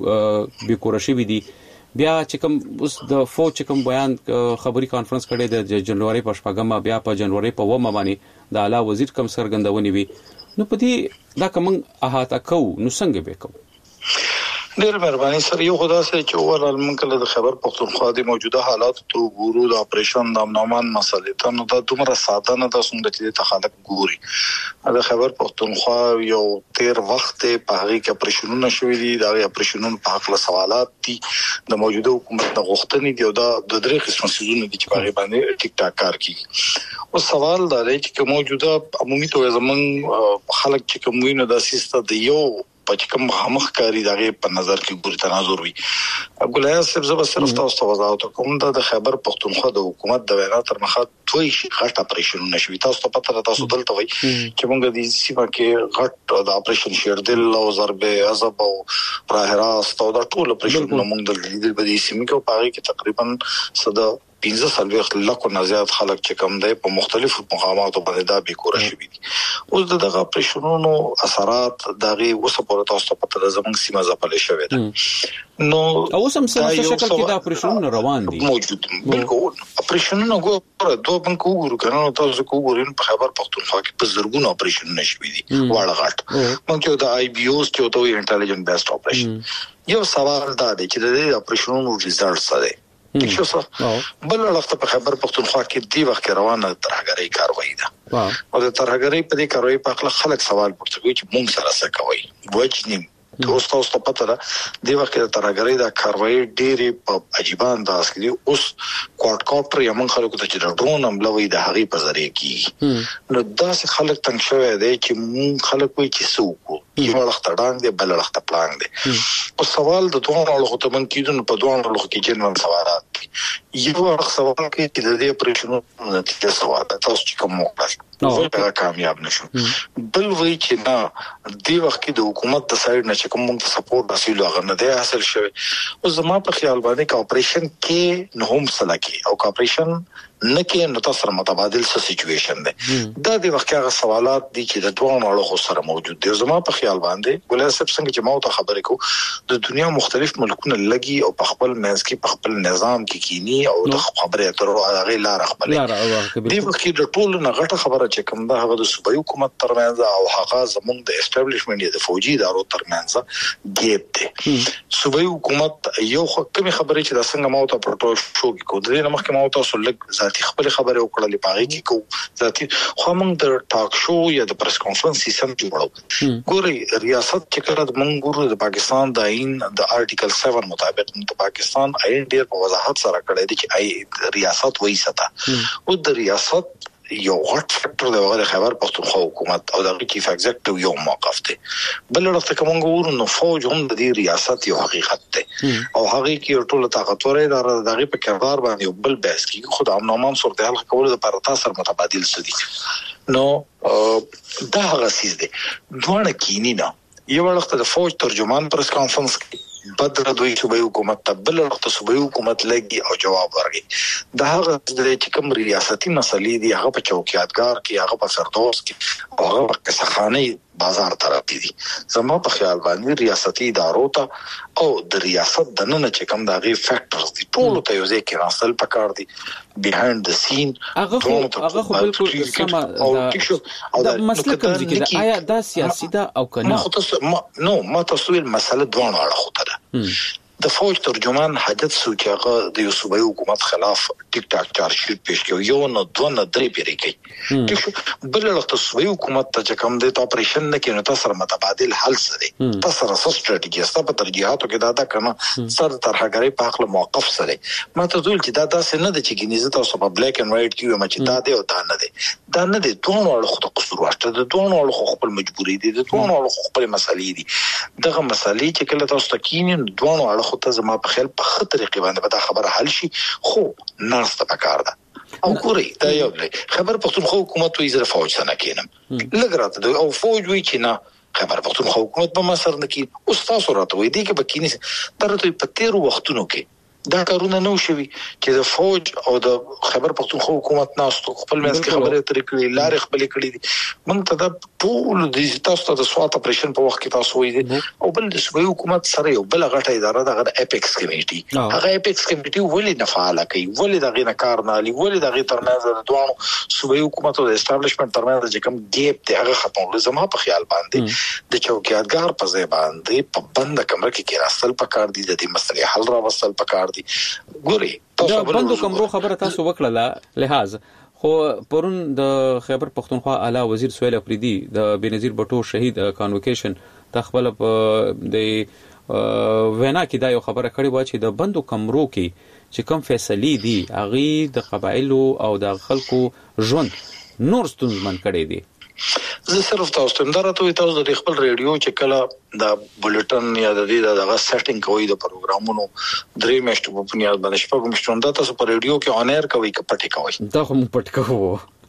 به کورشي وي دي بیا چې کوم اوس د فوج کوم بیان خبري کانفرنس کړي د جنوري په شپږم بیا په جنوري په ومه باندې د اعلی وزیر کوم سرګندونی وي نو پدې دا کوم احاطه کو نو څنګه به کو ډیر مهرباني سره یو خدا سره چې اول منکل د خبر پختونخوا د موجوده حالات ته ګورو د اپریشن د امنومان مسلې ته نو د دومره ساده نه د څنګه چې ته خلک ګوري د خبر پختونخوا یو تیر وخت په هغه کې اپریشنونه شوې دي دا اپریشنونه په حق له سوالات دي د موجوده حکومت د غوښتنې دي او د درې قسم سيزونه دي چې په هغه باندې ټیک ټاک کار کوي او سوال دا دی چې موجوده عمومي توګه زمون خلک چې کوم ویني د سیستم د یو پچ کوم مخ کاری دغه په نظر کې ګوري تناظر وي ګلیا صاحب زبر صرف تاسو وضاحت کوم د خیبر پختونخوا د حکومت د وینا تر مخه دوی شي غټ اپریشن نشوي تاسو ته پته تاسو دلته وي چې موږ د سیمه کې غټ د اپریشن شیردل او ضرب عذاب او راه راست او د ټول اپریشن موږ د لیدل په دې سیمه کې په هغه کې تقریبا صدا پنځه سلويخت لکه نه زیات خلک چې کم دی په مختلفو مقاماتو باندې دا به کور شي دي اوس دغه اپریشنونو اثرات دغه وسه پورته تاسو په تر زمنګ سیمه ځپل شوې ده نو اوس هم څه شکل کې دا اپریشنونه روان دي موجود بالکل اپریشنونه ګوره دوه بنکو ګورو کنه تاسو ګورئ په خبر پختونخوا کې په زرګونو اپریشنونه شوي دي واړه غټ مونږ د آی بي اوز چې ته انټيليجنت بیسډ اپریشن یو سوال دا دی چې د اپریشنونو ریزلټس څه دي څه څه بل وخت په خبر پختونخوا کې دی وخت روانه ترهګری کاروایی ده او د ترهګری په دې کاروایی په خپل خلک سوال پوښتنه کوي چې موږ سره څه کوي وجنیم اوس تاسو په پته ده دی وخت د ترهګری د کاروایی ډېری په عجیب انداز کې اوس کوادکاپټر یا موږ خلکو ته چې ډرون حمله د هغې په ذریعہ کې نو داسې خلک تنګ شوی دی چې موږ خلک وایي چې څه یو وخت ډانګ دی بل وخت پلان دی او سوال د دوه اړخو ته من کیدون په دوه اړخو کې جنرال سوالات یو وخت سوال کې چې د دې اپریشنونو نتیجه سوال تاسو چې کوم وکړل دا کامیاب نشو بل وی چې نه دی وخت کې د حکومت د سایډ نه چې کوم موږ سپورټ حاصل هغه نه دی حاصل شوی او زما په خیال باندې کا اپریشن کې نه هم سلکی او کا اپریشن نه کې نو تاسو سره متبادل څه سچويشن دی دا د وخت هغه سوالات دي چې د دوه اړخو سره موجود دي زما په خیال باندې ګولای سب څنګه چې ما ته خبرې کو د دنیا مختلف ملکونه لګي او په خپل منځ کې په خپل نظام کې کینی او د خبرې اترو هغه لار خپلې دی وخت د ټول نه غټه خبره چې کوم دا هغه د صوبایي حکومت ترمنځ او هغه زموږ د اسټابلیشمنت د فوجي ادارو ترمنځ ګیپ دی صوبایي حکومت یو کومه خبره چې د څنګه ما ته پروتوکول شو کې کو د نه مخکې ما ته سولګ ذاتي خپل خبره وکړلې پاره کې کو ذاتي خو موږ د ټاک شو یا د پریس کانفرنس سیستم جوړو ګوري ریاست چې کړه د موږ ګورو د پاکستان د آئین د آرټیکل سیون مطابق د پاکستان آئین ډیر په وضاحت سره کړی دی چې آی ریاست وایي ستا او د ریاست یو غټ فیکټر د وغه خبر پختونخوا حکومت او د چیف ایگزیکټیو یو موقف دی بل وخت کوم ګورو نو فوج هم د دې ریاست یو حقیقت دی او هغه کې ټول طاقتور اداره دغه په کردار باندې بل بحث کې خود امنومان صورتحال کول د پر تاسو متبادل سدي نو دا هغه سیس دی دوه کینی نه یو وخت د فوج ترجمان پرس کانفرنس بدر دوی صوبایي حکومت ته بل وخت صوبایي حکومت لګي او جواب ورکړي دا هغه چې کوم ریاستي مسلې دي هغه په چوکیاتګار کې هغه په فردوس کې او هغه په سخاني بازار طرف دي زموږ په خیال باندې ریاستي ادارو ته او د ریاست د نن چې کوم دا غي فیکټرز دي ټول ته یو ځای کې راځل پکار دي بیهایند د سین هغه هغه بالکل سم دا مسله کوم ذکر آیا دا سیاسي دا او کنه نو ما تاسو ویل مسله دوه اړه خو ده د فوج ترجمان حاجت سوچاغه د صوبایي حکومت خلاف ټیک ټاک چارج شیټ پیش کړو یو نو دوه نه درې پیری کوي بل وخت صوبایي حکومت ته کوم د اپریشن نه کینو تاسو سره متبادل حل سره تاسو سره ستراتیژي ستاسو په ترجیحاتو کې دا دا کنه سر ترهګری په خپل موقف سره ما ته ډول چې دا داسې نه د چګینیزه تاسو په بلیک اینڈ وایټ کې ما چې دا دی او دا نه دی دا نه دی دوه اړه خو د قصور واټه د دوه اړه خپل مجبوری دي د دوه اړه خپل مسلې دي دغه مسلې چې کله تاسو تکینین دوه اړه خو ته زما په خیال په خطر کې باندې دا خبره حل شي خو ناس ته پکار ده او ګوري دا یو خبر پښتونخوا حکومت وی زره فوج سره کینم لګراته او فوج وی چې نه خبر پښتونخوا حکومت په مسر نه کی او تاسو راته وی دي کې بکینی ترته په تیر وختونو کې دا کارونه نو شوي چې د فوج او د خبر پښتونخوا حکومت ناستو خپل منځ کې خبرې ترې کړې لارې خپل کړې دي موږ ته د ټول د تاسو د سوات اپریشن په وخت کې تاسو وې او بل د صوبایي حکومت سره یو بل غټه اداره د اپیکس کمیټي هغه اپیکس کمیټي ولې نه فعال کوي ولې دغه نه کار نه لري ولې دغه ترمنځ د دوه صوبایي حکومت او د اسټابلیشمنت ترمنځ چې کوم ګیپ دی هغه ختمول زما په خیال باندې د چوکیاتګار په ځای باندې په بند کمره کې کې راستل پکار دي د دې مسلې حل را وصل پکار ګوري تاسو بندو کومرو خبره تاسو وکړه لحاظ خو پرون د خیبر پختونخوا اعلی وزیر سهیل افریدي د بنظیر بټو شهید کانوکیشن تخبل د وینا کې دا یو خبره کړې و چې د بندو کومرو کې چې کوم فیصلې دي هغه د قبایلو او د خلکو ژوند نور ستونزمن کړي دي زه صرف تاسو ته درته تاسو د خپل ریډیو چې کله د بولټن یا د دې دغه سیټینګ کوي د پروګرامونو درې میاشتې په بنیاد باندې شپږ میاشتې دا تاسو په ریډیو کې اونر کوي که پټي کوي دا هم پټ کوو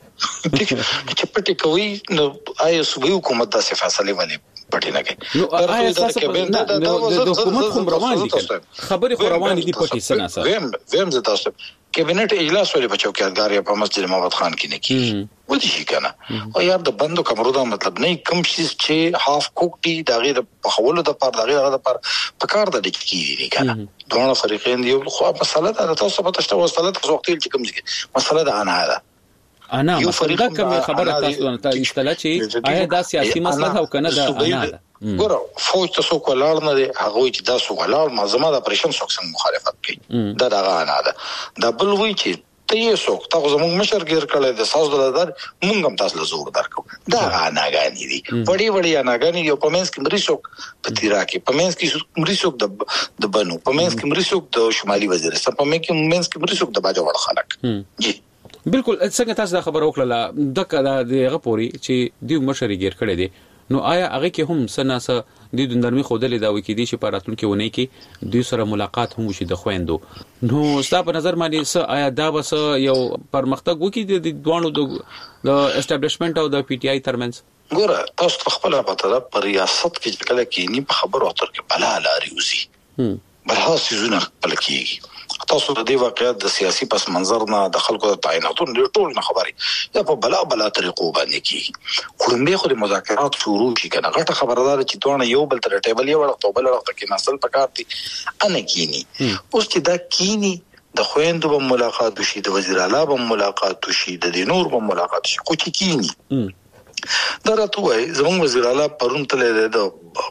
چې پټي کوي نو آی صوبایي حکومت دا څه فیصله ونی پټي نه کوي نو آی اساس د حکومت کوم روان دي خبري خو روان دي پټي سنا سره ویم ویم زه تاسو کابینټ اجلاس ولې په چوکیاتګار یا په مسجد محمد خان کې نه کیږي ودی شي کنه او یار د بندو کمرو دا مطلب نه کوم شي چې هاف کوکټي دغه د پخولو د پر دغه د پر په کار د کیږي کنه دوه فریقین دی خو مسله دا تاسو په تاسو وسله تاسو وخت کې کوم ځای مسله دا انا ده انا مسله کوم خبره تاسو ته استلا چې آیا دا سیاسي مسله او کنه دا انا ده ګوره فوج تاسو کولار نه دی هغه چې تاسو کولار مازما د اپریشن څخه مخالفت کوي دا دغه انا ده دا بل وی چې ته یې څوک تاسو زموږ مشر ګیر کړل د ساز دلدار مونږ هم تاسو له زور درکو دا اناګانی دي وړي وړي اناګانی یو پمنس کې مریشوک په تیرا کې پمنس کې مریشوک د د بنو پمنس کې مریشوک د شمالي وزیرستان پمنس کې پمنس کې مریشوک د باجوړ خلک جی بالکل څنګه تاسو دا خبر وکړه دغه دغه پوری چې دی مشر ګیر کړی دی نو آیا هغه کې هم سناسه د دندرمي خودلې دا وکړي چې په راتلونکي ونه کې دوی سره ملاقات هم وشي د خويندو نو ستاسو په نظر باندې څه آیا دا بس یو پرمختګ وکړي د دوانو د اسټابلیشمنت او د پی ټ آی ترمنځ ګوره تاسو خپل پته په ریاست کې کله کې نه په خبرو اتر کې بلا لاري وزي بل هاڅ زونه خپل کېږي تاسو د دې واقعیت د سیاسي پس منظر نه د خلکو د تعیناتونو ټول نه خبري یا په بلا بلا طریقو باندې کی خلنده خو د مذاکرات شروع شي کنه غټه خبردار چې دوه یو بل تر ټیبل یو وخت بل وخت کې نسل پکارتي ان کینی اوس چې دا کینی د خويندو په ملاقات شي د وزیر اعلی په ملاقات شي د نور په ملاقات شي خو چې کینی دا راته وای زموږ وزیر اعلی پرون تللی د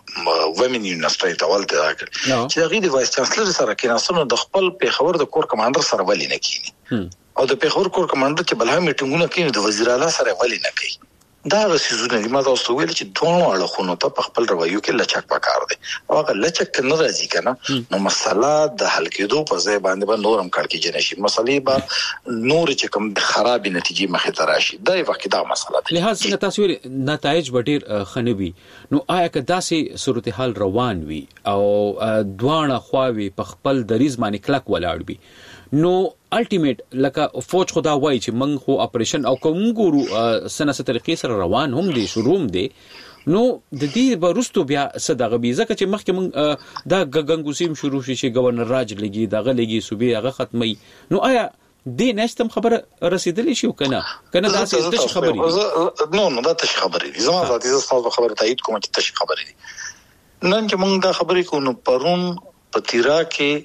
ومن یونیورسيټي ته ولته راکړ چې هغه د وایس چانسلر سره کې ناسنو د خپل پیښور د کور کمانډر سره ولې نه کینی او د پیښور کور کمانډر چې بلها میټینګونه کوي د وزیر اعلی سره ولې نه کوي دا غسیزونه دي ما تاسو ویل چې دوه اړه خونو ته په خپل رویو کې لچک پکار دي او هغه لچک نه راځي کنه نو مسله د حل کېدو په ځای باندې به نورم کړ کې جنشي مسلې به نور چې کوم خراب نتیجې مخې ته راشي دا یو وخت دا مسله ده لهدا څنګه تاسو نتایج ډیر خنوي نو آیا که داسې صورتحال روان وي او دوه خواوي په خپل دریز باندې کلک ولاړ وي نو الټیمیټ لکه فوج خدا وای چې موږ خو اپریشن او کوم ګورو سناسه طریقې سره روان هم دي شروع هم دي نو د دې برستو بیا صدغه بي ځکه چې مخکې موږ دا غنګوسیم شروع شي چې گورنر راج لګي دغه لګي صوبې هغه ختمي نو آیا دې نشتم خبر رسیدلې شو کنه کنه دا څه څه خبرې نو نو دا څه خبرې دي زما ذاتي زما خبره تایید کوم چې څه خبرې دي نن چې موږ دا خبرې کوو نو پرون پتیرا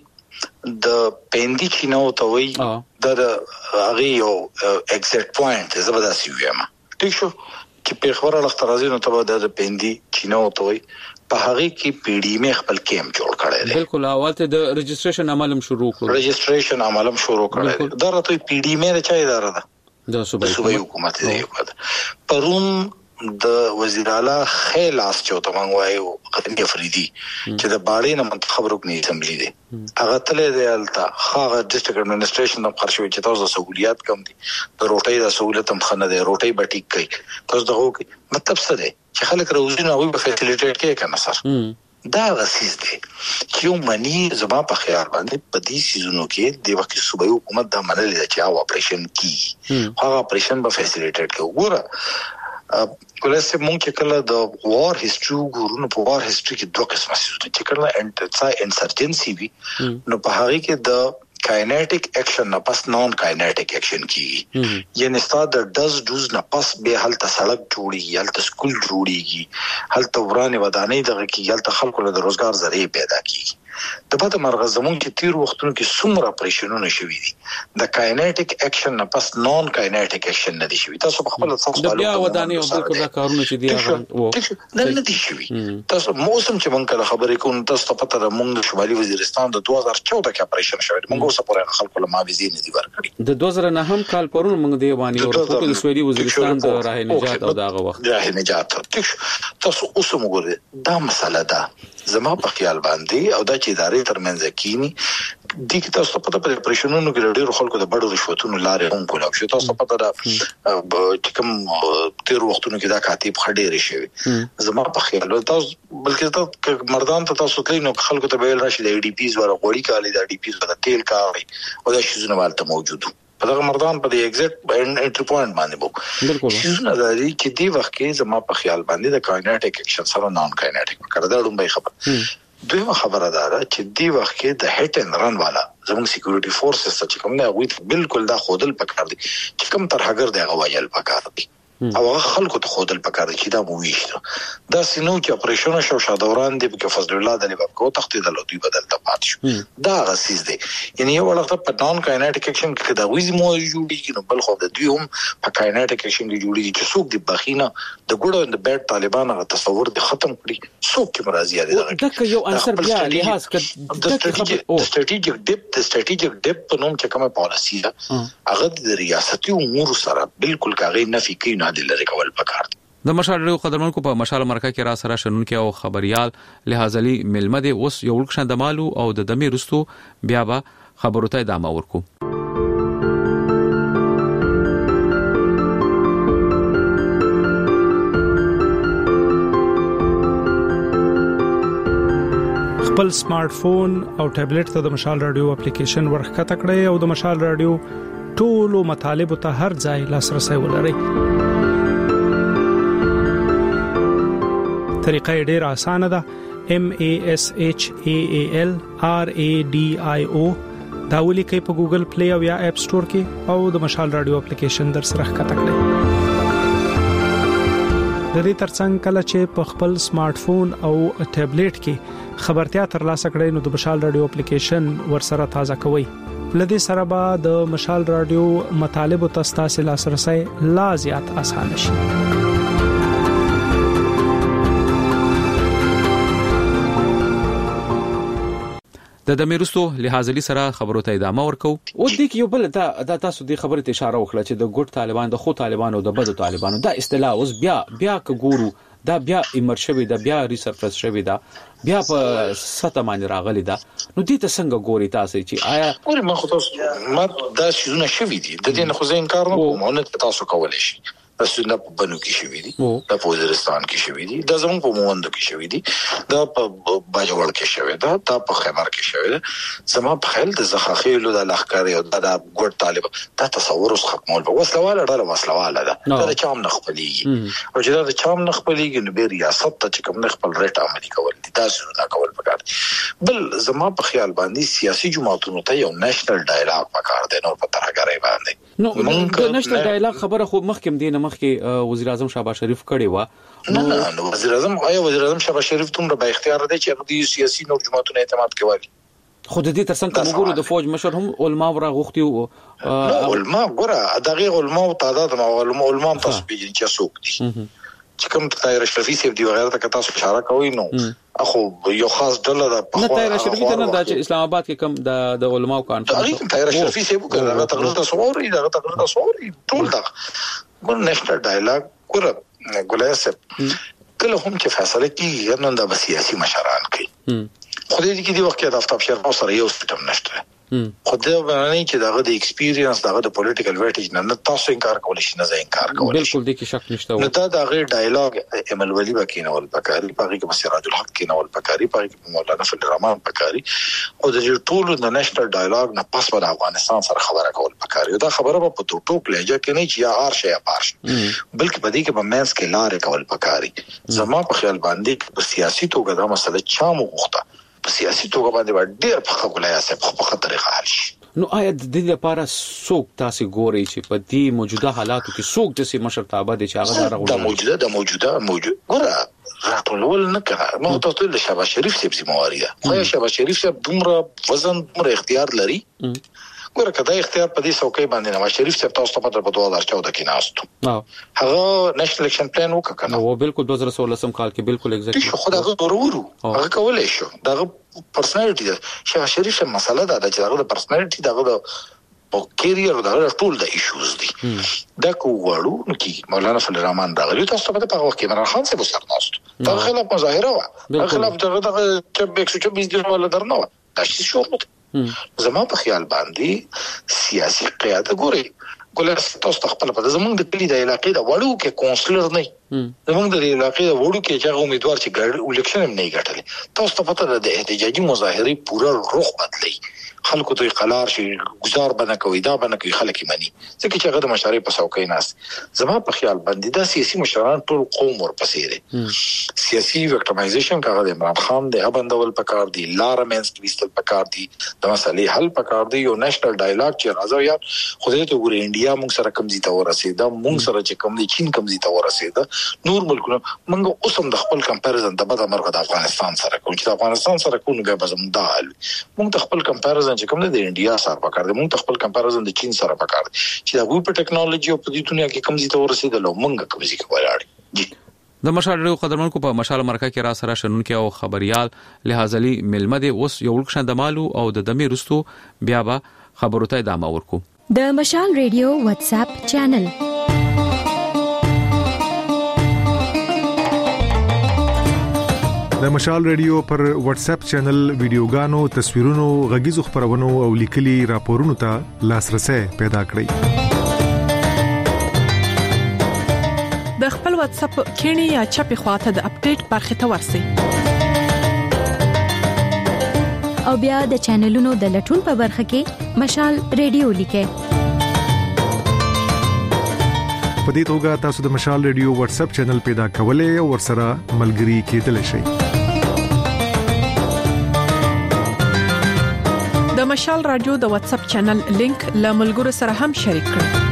کې د پندی چینو ته وی د هغه یو ایگزیکټ پوینټ زبدا سی ویما ټیک شو چې په خبره لخترازي نو ته د پندی چینو ته وی په هغه کې پی ډی ام خپل کیم جوړ کړی دی بالکل اواته د رجسټریشن عملم شروع کړو رجسټریشن عملم شروع کړی دی دا راته پی ډی ام نه چا اداره ده د صوبایي حکومت دی پرون د وزیر اعلی خیلاس چوته مونږ غنی افریدي چې د باړې نه منتخب رکن اسمبلی دی هغه تلې دی التا هغه ډیسټریکټ ایڈمنسټریشن د خرچوي چې تاسو سہولیات کم دي د روټي د سہولت هم خنه دی روټي بټیک کوي تاسو دغه مطلب څه دی چې خلک روزینه وي په فیسیلیټیټ کې کنه سر دا غسیز دی چې یو منی زما په خیال باندې په دې سيزونو کې د وخت صوبایي حکومت د منل دي چې او اپریشن کی هغه اپریشن په فیسیلیټیټ کې وګوره ولسه مونږ چې کله د وار هیستوري ګورو نو په وار هیستوري کې دوه قسمه سيزونه چې کله انټرسای انسرجنسي وي نو په هغه کې د کاینټیک اکشن نه پس نون کاینټیک اکشن کیږي یعنی ستاسو د دز دوز نه پس به هلته سړک جوړیږي هلته سکول جوړیږي هلته ورانه ودانۍ دغه کې هلته خلکو له روزګار ذریعہ پیدا کیږي د بده مرغه زمون چې تیر وختونو کې څومره اپریشنونه شوي دي د کاینټیک اکشن نه پس نون کاینټیک اکشن نه دي شوي تاسو په خپل تاسو د بیا ودانۍ او بل کومه کارونه چې دی هغه نه دي شوي تاسو موسم چې مونږ کله خبرې کوو تاسو ته پته ده مونږ شمالي وزیرستان د دوه هزار چودہ کې اپریشن شوی مونږ اوس پورې خلکو له ماویزي نه دي ورکړي د دوه هزار نه هم کال پرون مونږ دی باندې ورته د سویلي وزیرستان د راه نجات او دغه وخت راه نجات تاسو اوس موږ دا مسله ده زما په خیال باندې او دا چې ادارې ترمنځ کینی د کی تاسو په پته پرېشنونو کې ډېر خلکو د بډو رشوتونو لارې هم کولاو شو تاسو په پته چې کوم تیر وختونو کې دا کاتب خډېر شي زما په خیال تاسو بلکې تاسو مردان ته تاسو کلینو خلکو ته ویل راشي د ای ډی پیز ور غوړی کالي د ای ډی پیز د تیل کاري او دا شیزونه مالته موجود په دغه مردان په دې ایگزیکټ انټری پوینټ باندې وو بالکل شیزونه د دې کې دی وخت کې زما په خیال باندې د کاینټیک اکشن سره نون کاینټیک کړه دا ډومبه خبر دویمه خبره ده چې دی وخت کې د هټ اند رن والا زموږ سکیورټي فورسز چې کوم نه وي بالکل دا خودل پکار دي چې کوم تر هغه د غوایل پکار دي او هغه خلکو ته خودل پکار دي چې دا مو ویشته دا سينو چې اپریشن شو شادوران دی په فضل الله د لیبا کو تختیدل دوی بدل ته پات شو دا غسیز دی یعنی یو وخت په نون کاینټیک اکشن کې دا ویز مو جوړیږي نو بل خو د دوی هم په کاینټیک اکشن کې جوړیږي چې څوک د بخینه د ګوډو اند بیٹ طالبان غو تصور دي ختم کړي څوک کې مرضی دي دا یو انسر بیا لحاظ کړه د سټریټیجیک ډیپ د سټریټیجیک ډیپ په نوم چې کومه پالیسی ده هغه د ریاستي امور سره بالکل کاغی نفي کوي نه د لری کول پکار د مشال ریو قدرمنکو په مشال مرکه کې را سره شنن کې او خبريال لحاظلی ملمه دي اوس یو لکشن د مالو او د دمي رستو بیا به خبرو ته ادامه ورکو خپل سمارټ فون او ټابلیټ ته د مشال رادیو اپلیکیشن ورخته کړئ او د مشال رادیو ټولو مطالب ته هر ځای لاسرسي ولرئ طریقه ډېر اسانه ده M A S H A A L R A D I O دا ولیکئ په ګوګل پلی او یا اپ سٹور کې او د مشال رادیو اپلیکیشن در سره ښکته کړئ د دې ترڅنګ کله چې په خپل سمارټ فون او ټابلیټ کې خبرتیا ترلاسه کړئ نو د مشال رادیو اپلیکیشن ور سره تازه کوئ لدې سره به د مشال رادیو مطالب او تاسو لاسرسي لا زیات اسانه شي د دمیرستو لحاظلی سره خبرو ته ادامه ورکو او د یو بل دا تاسو د خبرې ته اشاره وکړه چې د ګډ طالبان د خو طالبان او د بد طالبانو دا اصطلاح اوس بیا بیا کګورو دا بیا ایمرشوي دا بیا ریسرچ شوی دا بیا په ساته باندې راغلی دا نو دې ته څنګه ګوري تاسو چې آیا ګوري ما خو تاسو ما دا شونه شوی دي د دې نه خو زه انکار نه کوم او نه تاسو کولای شي رسونه په بنو کې شوې دي د وزیرستان کې شوې دي د زموږ په موند کې شوې دي د باجوړ کې شوې ده د په خیبر کې شوې ده زمو په خیال د زخاخیلو د لخر یو د ګډ طالب دا تصور اوس ختمول به وسلواله ډله وسلواله ده دا چام نخپليږي او چې دا چام نخپليږي نو به ریاست ته کوم نخپل ریټ عملي کول دي تاسو نه کول پکار بل زمو په خیال باندې سیاسي جماعتونو ته یو نېشنل ډایلاګ پکار دی نو په ترګرای باندې نو د نېشنل ډایلاګ خبره خو مخکې دینه مخکې وزیر اعظم شهباز شریف کړي و نو نو وزیر اعظم آیا وزیر اعظم شهباز شریف تم به اختیار دی چې د سیاسي نور جماعتونو اعتماد کوي خود دې ترڅنګ کوم ګورو د فوج مشر هم علما ورا غوښتي او علما ګوره دغه علما او تعداد معلومه علما تاسو پیژنئ چې څوک دي چې کوم طاهر اشرفي سیف دی وغیرہ ته تاسو اشاره کوي نو اخو یو خاص ډله د نه طاهر اشرفي ته نه د اسلام آباد کې کم د د علماو کانفرنس طاهر اشرفي سیف وکړه تقریر تاسو اوري دا تقریر تاسو اوري ټول دا ګور نېشنل ډایلاګ ګور ګولایسه کله هم چې فیصله کیږي نن د سیاسي مشران کوي خو دې کې دی وخت د افتاب شرف سره یو سیستم نشته خو دا باندې چې دغه د ایکسپیرینس دغه د پولیټیکل ویټیج نه تاسو انکار کولای شئ نه زه انکار کولای بالکل دې کې شک نشته نو دا دغه ډایلاګ عمل ولی وکینه ول پکاري پاره کې سراج الحق کې نو ول پکاري پاره کې مولانا فضل الرحمن پکاري او د ټولو د نېشنل ډایلاګ نه پس په افغانستان سره خبره کول پکاري دا خبره په ټوټوک لهجه کې نه چې یا هر شی پارش بلکې په دې کې په مینس کې لارې کول پکاري زما په خیال باندې په سیاسي توګه دا مسله چا مو غوښته په سیاسي توګه باندې ډېر په خپله سره په خپله طریقه حل شي نو آیا د دې لپاره څوک تاسو ګوري چې په دې موجوده حالاتو کې څوک د سي مشرتابه دي چې هغه راغلي د موجوده د موجوده موجود ګوره راټولول نه کړه ما ته ټول شهباز شریف سي موارده خو شهباز شریف سي دومره وزن دومره اختیار لري ګوره کدا اختیار په دې څوکۍ باندې نواز شریف صاحب تاسو ته په دوه هزار چودہ کې ناستو هغه نېشنل الیکشن پلان وکړ نو بالکل دوه هزار سولہ کال کې بالکل ایگزیکټ خو دا ورورو هغه کولای شو دا پرسنالټي ده شهباز شریف سره مسله ده چې هغه د پرسنالټي دغه او کیریئر دغه ټول د ایشوز دي دا کوړو نو کې مولانا فضل الرحمن راغلی تاسو په دغه وخت کې عمران خان سره سره ناستو دا خلاف مظاهره و دا خلاف دغه دغه چې ایک سو چوبیس دی ولا درنه دا شي شروع زما په خیال باندې سیاسي قیادت ګوري ګولر تاسو خپل په زمونږ د کلی د علاقې د وړو کې کونسلر نه زمونږ د علاقې د وړو کې چې امیدوار چې ګډ الیکشن هم نه ګټل تاسو ته پته ده د احتجاجي مظاهره پورا رخ بدلی خلکو ته قلار شي گزار بنه کوي دا بنه کوي خلک یې مني ځکه چې هغه د مشارې په څوکۍ ناس زما په خیال باندې دا سیاسي مشران ټول قوم ورپسې دي سیاسي وکټمایزیشن هغه د عمران خان د ابندول پکار دي لارمنس کریستل پکار دي د مسلې حل پکار دي یو نېشنل ډایلاګ چې راځو یار خدای ته ګوري انډیا موږ سره کم زیاته ورسېده موږ سره چې کم دي چین کم زیاته ورسېده نور ملکونه موږ اوس هم د خپل کمپیریزن د بده مرغه د افغانستان سره کوم چې د افغانستان سره کوم به زموږ د حل موږ د خپل کمپیریزن چې کوم د انډیا سره پکار دي موږ خپل کمپیریزن د چین سره پکار دي چې دا وی په ټیکنالوژي او په دې دنیا کې کم زیاته ورسېدل موږ کم زیاته ولاړ د مشال ډیرو قدرمنکو په مشال مرکه کې را سره شنونکو او خبريال لحاظلی ملمده اوس یو لکشن د مالو او د دمه رستو بیا به خبرو ته ادامه ورکو د مشال ریډیو واتس اپ چینل د مشال ریډیو پر واتس اپ چینل ویډیوګانو تصویرونو غږیزو خبرونو او لیکلي راپورونو ته لاسرسي پیدا کړئ د خپل واتس اپ کینی یا چپی خواته د اپډیټ برخه ته ورسئ او بیا د چینلونو د لټون په برخه کې مشال ریډیو لیکئ په دې توګه تاسو د مشال ریډیو واتس اپ چینل پیدا کولای او ورسره ملګري کېدلی شئ د مشال رادیو د واتس اپ چینل لینک له ملګرو سره هم شریک کړئ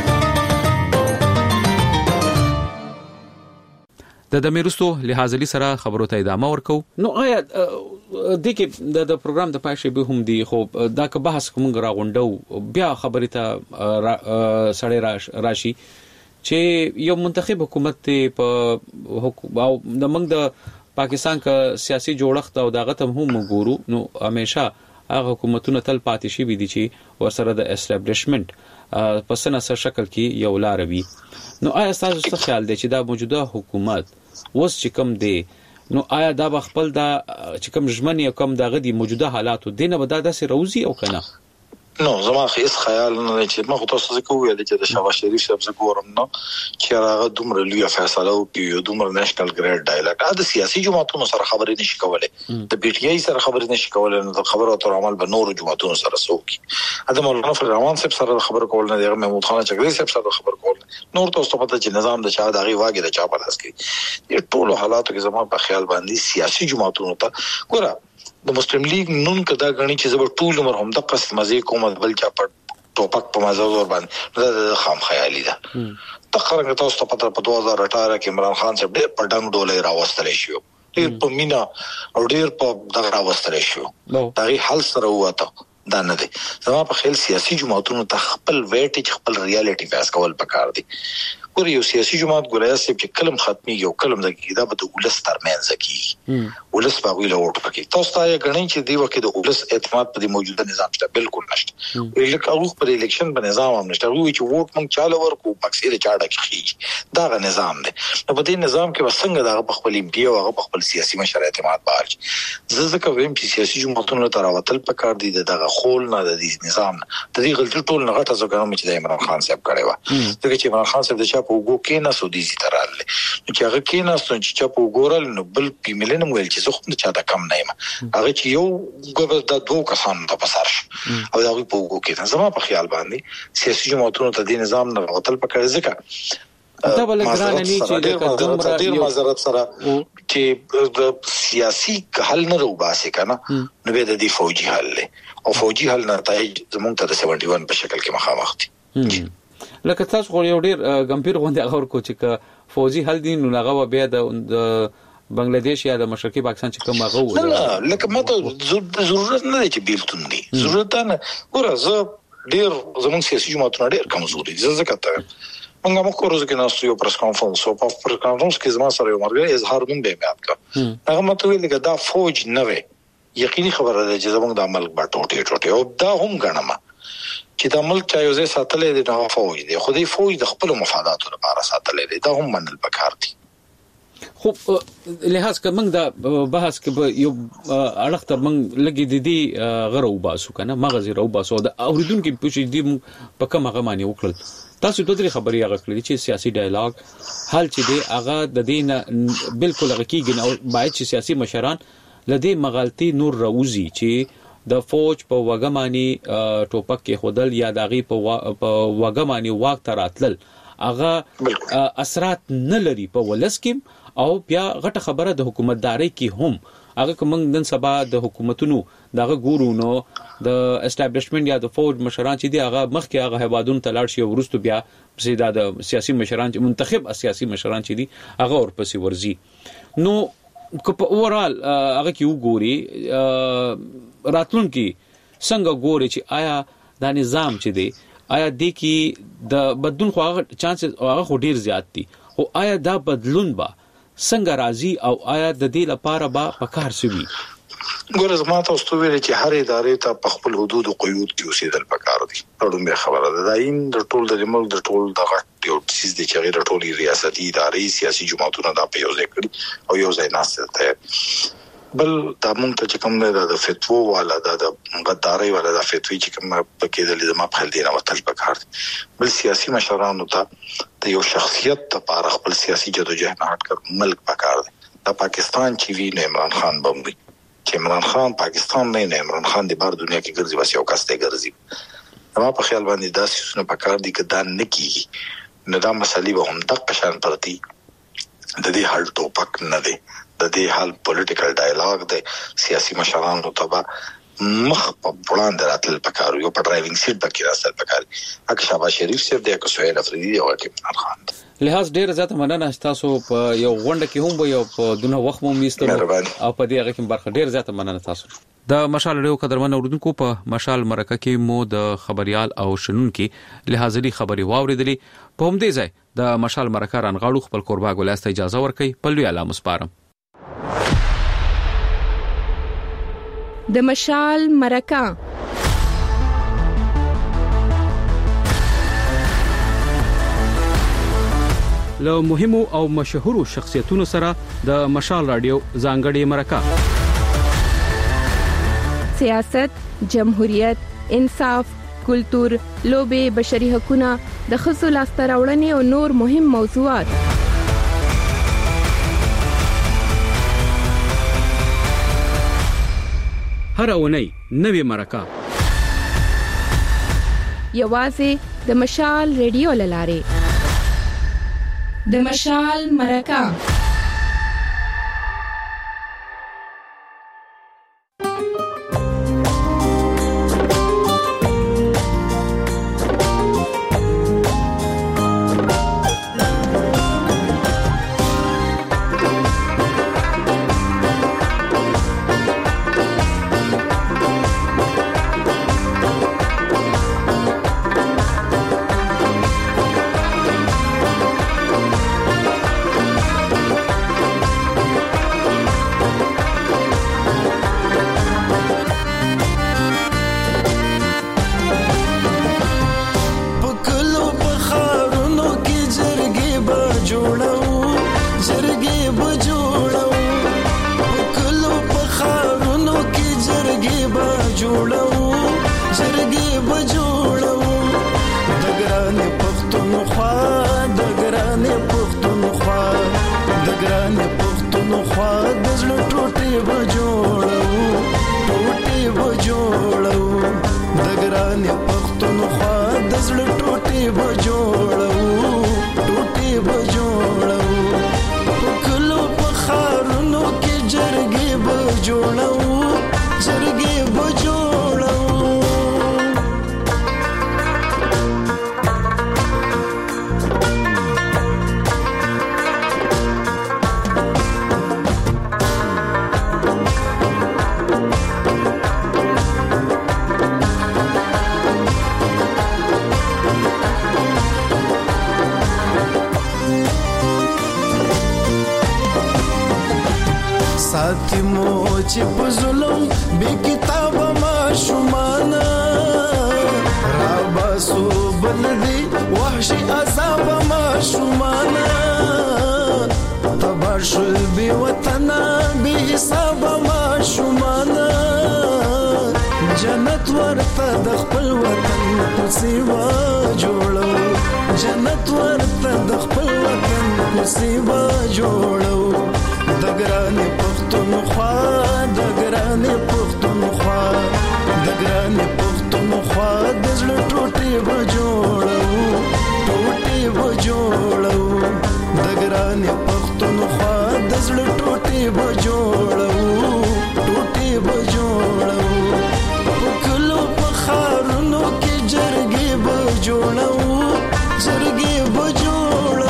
د دمیرستو لحاظلی سره خبرو ته ادامه ورکو نو آیا د کې د پروګرام د پای شی به هم دی خو دا که بحث کوم غراغونډو بیا خبرې ته سړی راشي چې یو منتخب حکومت په حکومت او د موږ د پاکستان کا سیاسي جوړښت او دغه ته هم ګورو نو همیشه هغه حکومتونه تل پاتې شي وي دي چې ورسره د اسټابلیشمنت په سناسه شکل کې یو لار وي نو آیا تاسو څه خیال دی چې دا موجوده حکومت اوس چې کوم دی نو آیا دا خپل دا چې کوم ژمنې او کوم دغه دي موجوده حالاتو دینه به دا داسې روزي او کنه نو زما هیڅ خیال نه چې ما خو تاسو څه کوی چې د شاه شریف صاحب څخه ګورم نو چې هغه دومره لوی فیصله وکړي دومره نېشنل ګریډ ډایلاګ دا سیاسي جماعتونو سره خبرې نشي کولای د پی ټی آی سره خبرې نشي کولای نو خبرو اترو عمل به نور جماعتونو سره سوکي اته مولانا فضل الرحمن صاحب سره خبر کول نه دی محمود خان چغری صاحب سره خبر کول نور تاسو پته چې نظام د چا دغه واګه د چا په لاس کې د ټولو حالاتو کې زما په خیال باندې سیاسي جماعتونو ته ګوره د مسلم لیگ نن کدا غني چې زبر ټول عمر هم د قصد مزه کوم بل چا په ټوپک په مزه ور باندې دا خام خیالي ده تقریبا تاسو ته پته په دوه هزار اته کې عمران خان صاحب ډېر په ډنګ ډولې راوستل شو ډېر په مینا او ډېر په دغه راوستل شو دا هی حل سره وته دا نه دي زما په خیال سیاسي جماعتونو ته خپل ویټ خپل ریالټي فاس کول پکار دي ګور یو سیاسي جماعت ګوریا سي چې کلم ختمي یو کلم د دا به ولس ترمنځ کی ولس په ویله وټ پکې تاسو ته غنئ چې دی وخت د ولس اعتماد په موجوده نظام شته بالکل نشته ویل کاوه پر الیکشن په نظام هم نشته وی چې ووټ مونږ چاله ورکو پکسیر چاړه کی دا غ نظام دی نو په دې نظام کې وسنګ دا په خپل امپی او په خپل سیاسي مشر اعتماد بارج زه ځکه ویم چې سیاسي جماعتونو ته راوتل پکار دي دغه خول نه د نظام د دې غلطي ټول نه غټه زګرم چې د عمران خان صاحب کړی و ځکه چې عمران خان صاحب د چا په وګو کې نه سودي سترال نو چې هغه کې نه ستون چې چا په وګورل نو بل پیملن ویل چې زه خو نه چا د کم نه یم هغه چې یو ګوبر د دوه کسان په پسار او دا په وګو کې زما په خیال باندې سیاسي جماعتونو ته د نظام نه غوتل پکړ ځکه دا بل ګران نه چې د قدم را ډیر معذرت سره چې د سیاسي حل نه روباسي کنه نو به د دې فوجي حل او فوجي حل نتایج زمونږ ته د سبعین په شکل کې مخامخ دي لکه تاسو خو یو ډیر ګمپیر غونډه غوړ کو چې فوجي حل دي نو هغه بیا د بنگلاديش یا د مشرقي پاکستان چې کوم هغه و نه لکه ماته ضرورت نه دی چې بیلتون دي ضرورت نه ګوره زه ډیر زمونږ سیاسي جماعتونه ډیر کمزوري دي ځکه ته موږ موږ کوروز کې ناستو یو پریس کانفرنس او په پریس کانفرنس کې زما سره یو مرګ اظهار نوم به میاد کا هغه ماته ویل چې دا فوج نه وي یقیني خبره ده چې زمونږ د عمل باټوټي ټوټي او دا هم غنمه چې د ملک چا یو ځای ساتلې د نه فوج دی خو دې فوج د خپل مفاداتو لپاره ساتلې دی دا هم منل پکار دي خو لحاظ کوم دا بحث کې یو اړه ته موږ لګي د دې غرو باسو کنه مغزي رو باسو د اوریدونکو پوښتنه دي په کومه غمانه وکړل تاسو د دې خبري هغه کړی چې سیاسي ډایلاګ حل چې دی هغه د دې بالکل هغه کېږي او باید چې سیاسي مشران لدې مغالطي نور روزي چې د فوج په وګماني ټوپک کې خودل یا داغي په وګماني واک تراتل هغه اثرات نه لري په ولس کې او بیا غټه خبره د حکومتداري کې هم هغه کوم نن سبا د حکومتونو دغه ګورو نو د اسټابلیشمنت یا د فوج مشران چې دی هغه مخکې هغه هوادون تلاړ شي ورستو بیا سیدا د سیاسي مشران چې منتخب سیاسي مشران چې دي هغه ورپسې ورزي نو کو په اورال هغه کې وګوري راتلونکي څنګه ګوري چې آیا دا نظام چې دی آیا د کې د بدلون خو هغه چانسز هغه ډیر زیات دي او آیا دا بدلون با څنګه راځي او آیا د دې لپاره با پکار سوي ګوره زما تاسو ته ویل چې هر ادارې ته په خپل حدود او قیود کې اوسېدل پکار دي اړوند خبره ده دا این د ټول د ملک د ټول د غټ یو چیز د چغیر ټولي ریاستي ادارې سیاسي جماعتونه دا په یو ځای کړی او یو ځای ناسته ته بل دا مونږ ته چې کوم نه د فتوا والا د غداري والا د فتوی چې کوم پکې د لزما په خل دی نه وتل پکار بل سیاسي مشرانو ته د یو شخصیت لپاره خپل سیاسي جدوجہد نه هټ کړ ملک پکار دی د پاکستان چې وی نه عمران خان بمبي چې عمران خان پاکستان نه نه عمران خان د بار دنیا کې ګرځي واسه یو کاسته ګرځي نو په خیال باندې دا څه نه پکار دي چې دا نه کیږي نو دا مسلې به هم د قشان پرتی د دې حل ټوپک نه دی د دې حل پولیټیکل ډایلاګ دی سیاسي مشرانو ته مخ په وړاندې راتل پکارو یو په ډرایوینګ سیټ باندې راتل پکاري اګه شاباش شریف صاحب د کوسویل افریدي او عمران خان لحاظ ډیر زیاته مننه تاسو په یو غونډه کې هم یو په دونه وخت مو میستلو او په دې هغه کې برخه ډیر زیاته مننه تاسو د مشال ډیو قدرمن اوردونکو په مشال مرکه کې مو د خبريال او شنونکو لحاظري خبري واوریدلې په هم دې ځای د مشال مرکه رانغاړو خپل قربا ګولاسته اجازه ورکړي په لوی اعلی مسپارم د مشال مرکه له مهمو او مشهورو شخصیتونو سره د مشال رادیو ځانګړي مرکه سیاست، جمهوریت، انصاف، کلچر، لوبې، بشري حقوقونه، د ښځو لاسته راوړنې او نور مهم موضوعات هر اونۍ نوې مرکه یوازې د مشال ریډیو لاره. د مشال مرکه چې په ظلم بې کتابه ماشومانه راباسو بلدي وحشي عذاب ماشومانه تبار شل بې وطنه بې حسابه ماشومانه جنت ورته د خپل وطن کوڅې وا جوړو جنت ورته د خپل وطن کوڅې وا جوړو د ګرانې پښتونخوا د ګرانې پښتونخوا د ګرانې پښتونخوا د زړه ټوټې به جوړو ټوټې به جوړو د ګرانې پښتونخوا د زړه ټوټې به جوړو ټوټې به جوړو په کلو په ښارونو کې جرګې به جوړو جرګې به جوړو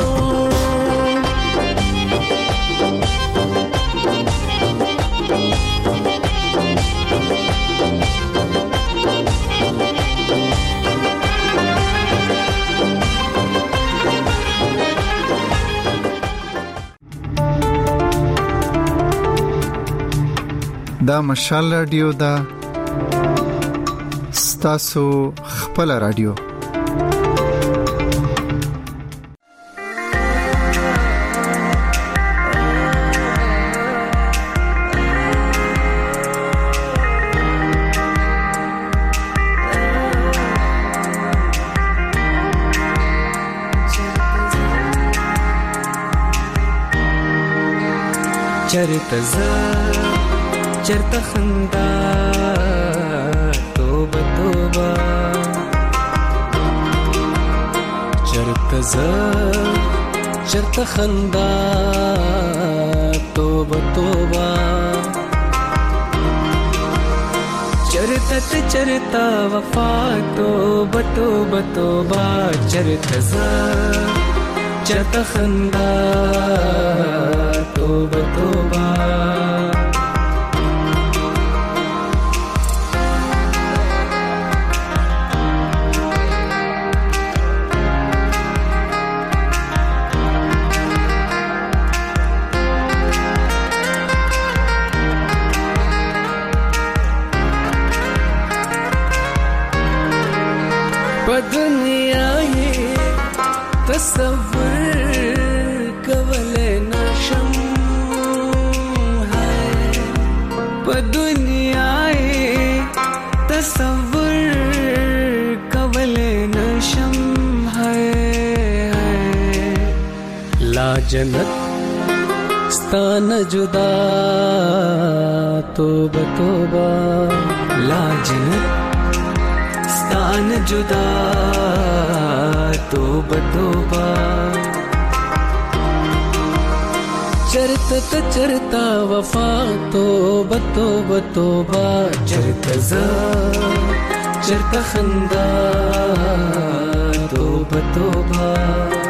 دا مشال رادیو دا ستاسو خپل رادیو. چرته ز چرته خندا توبه توبه چرته ز چرته خندا توبه توبه چرته ته چرته وفا توبه توبه توبه چرته ز چرته خندا توبه توبه دنیا یې تصور کولای نشم په دنیا یې تصور Jannat ستان جدا توبه توبه لا جنت ستان جدا توبه توبه چرتا ته چرتا وفا توبه توبه توبه چرتا ز چرتا خندا توبه توبه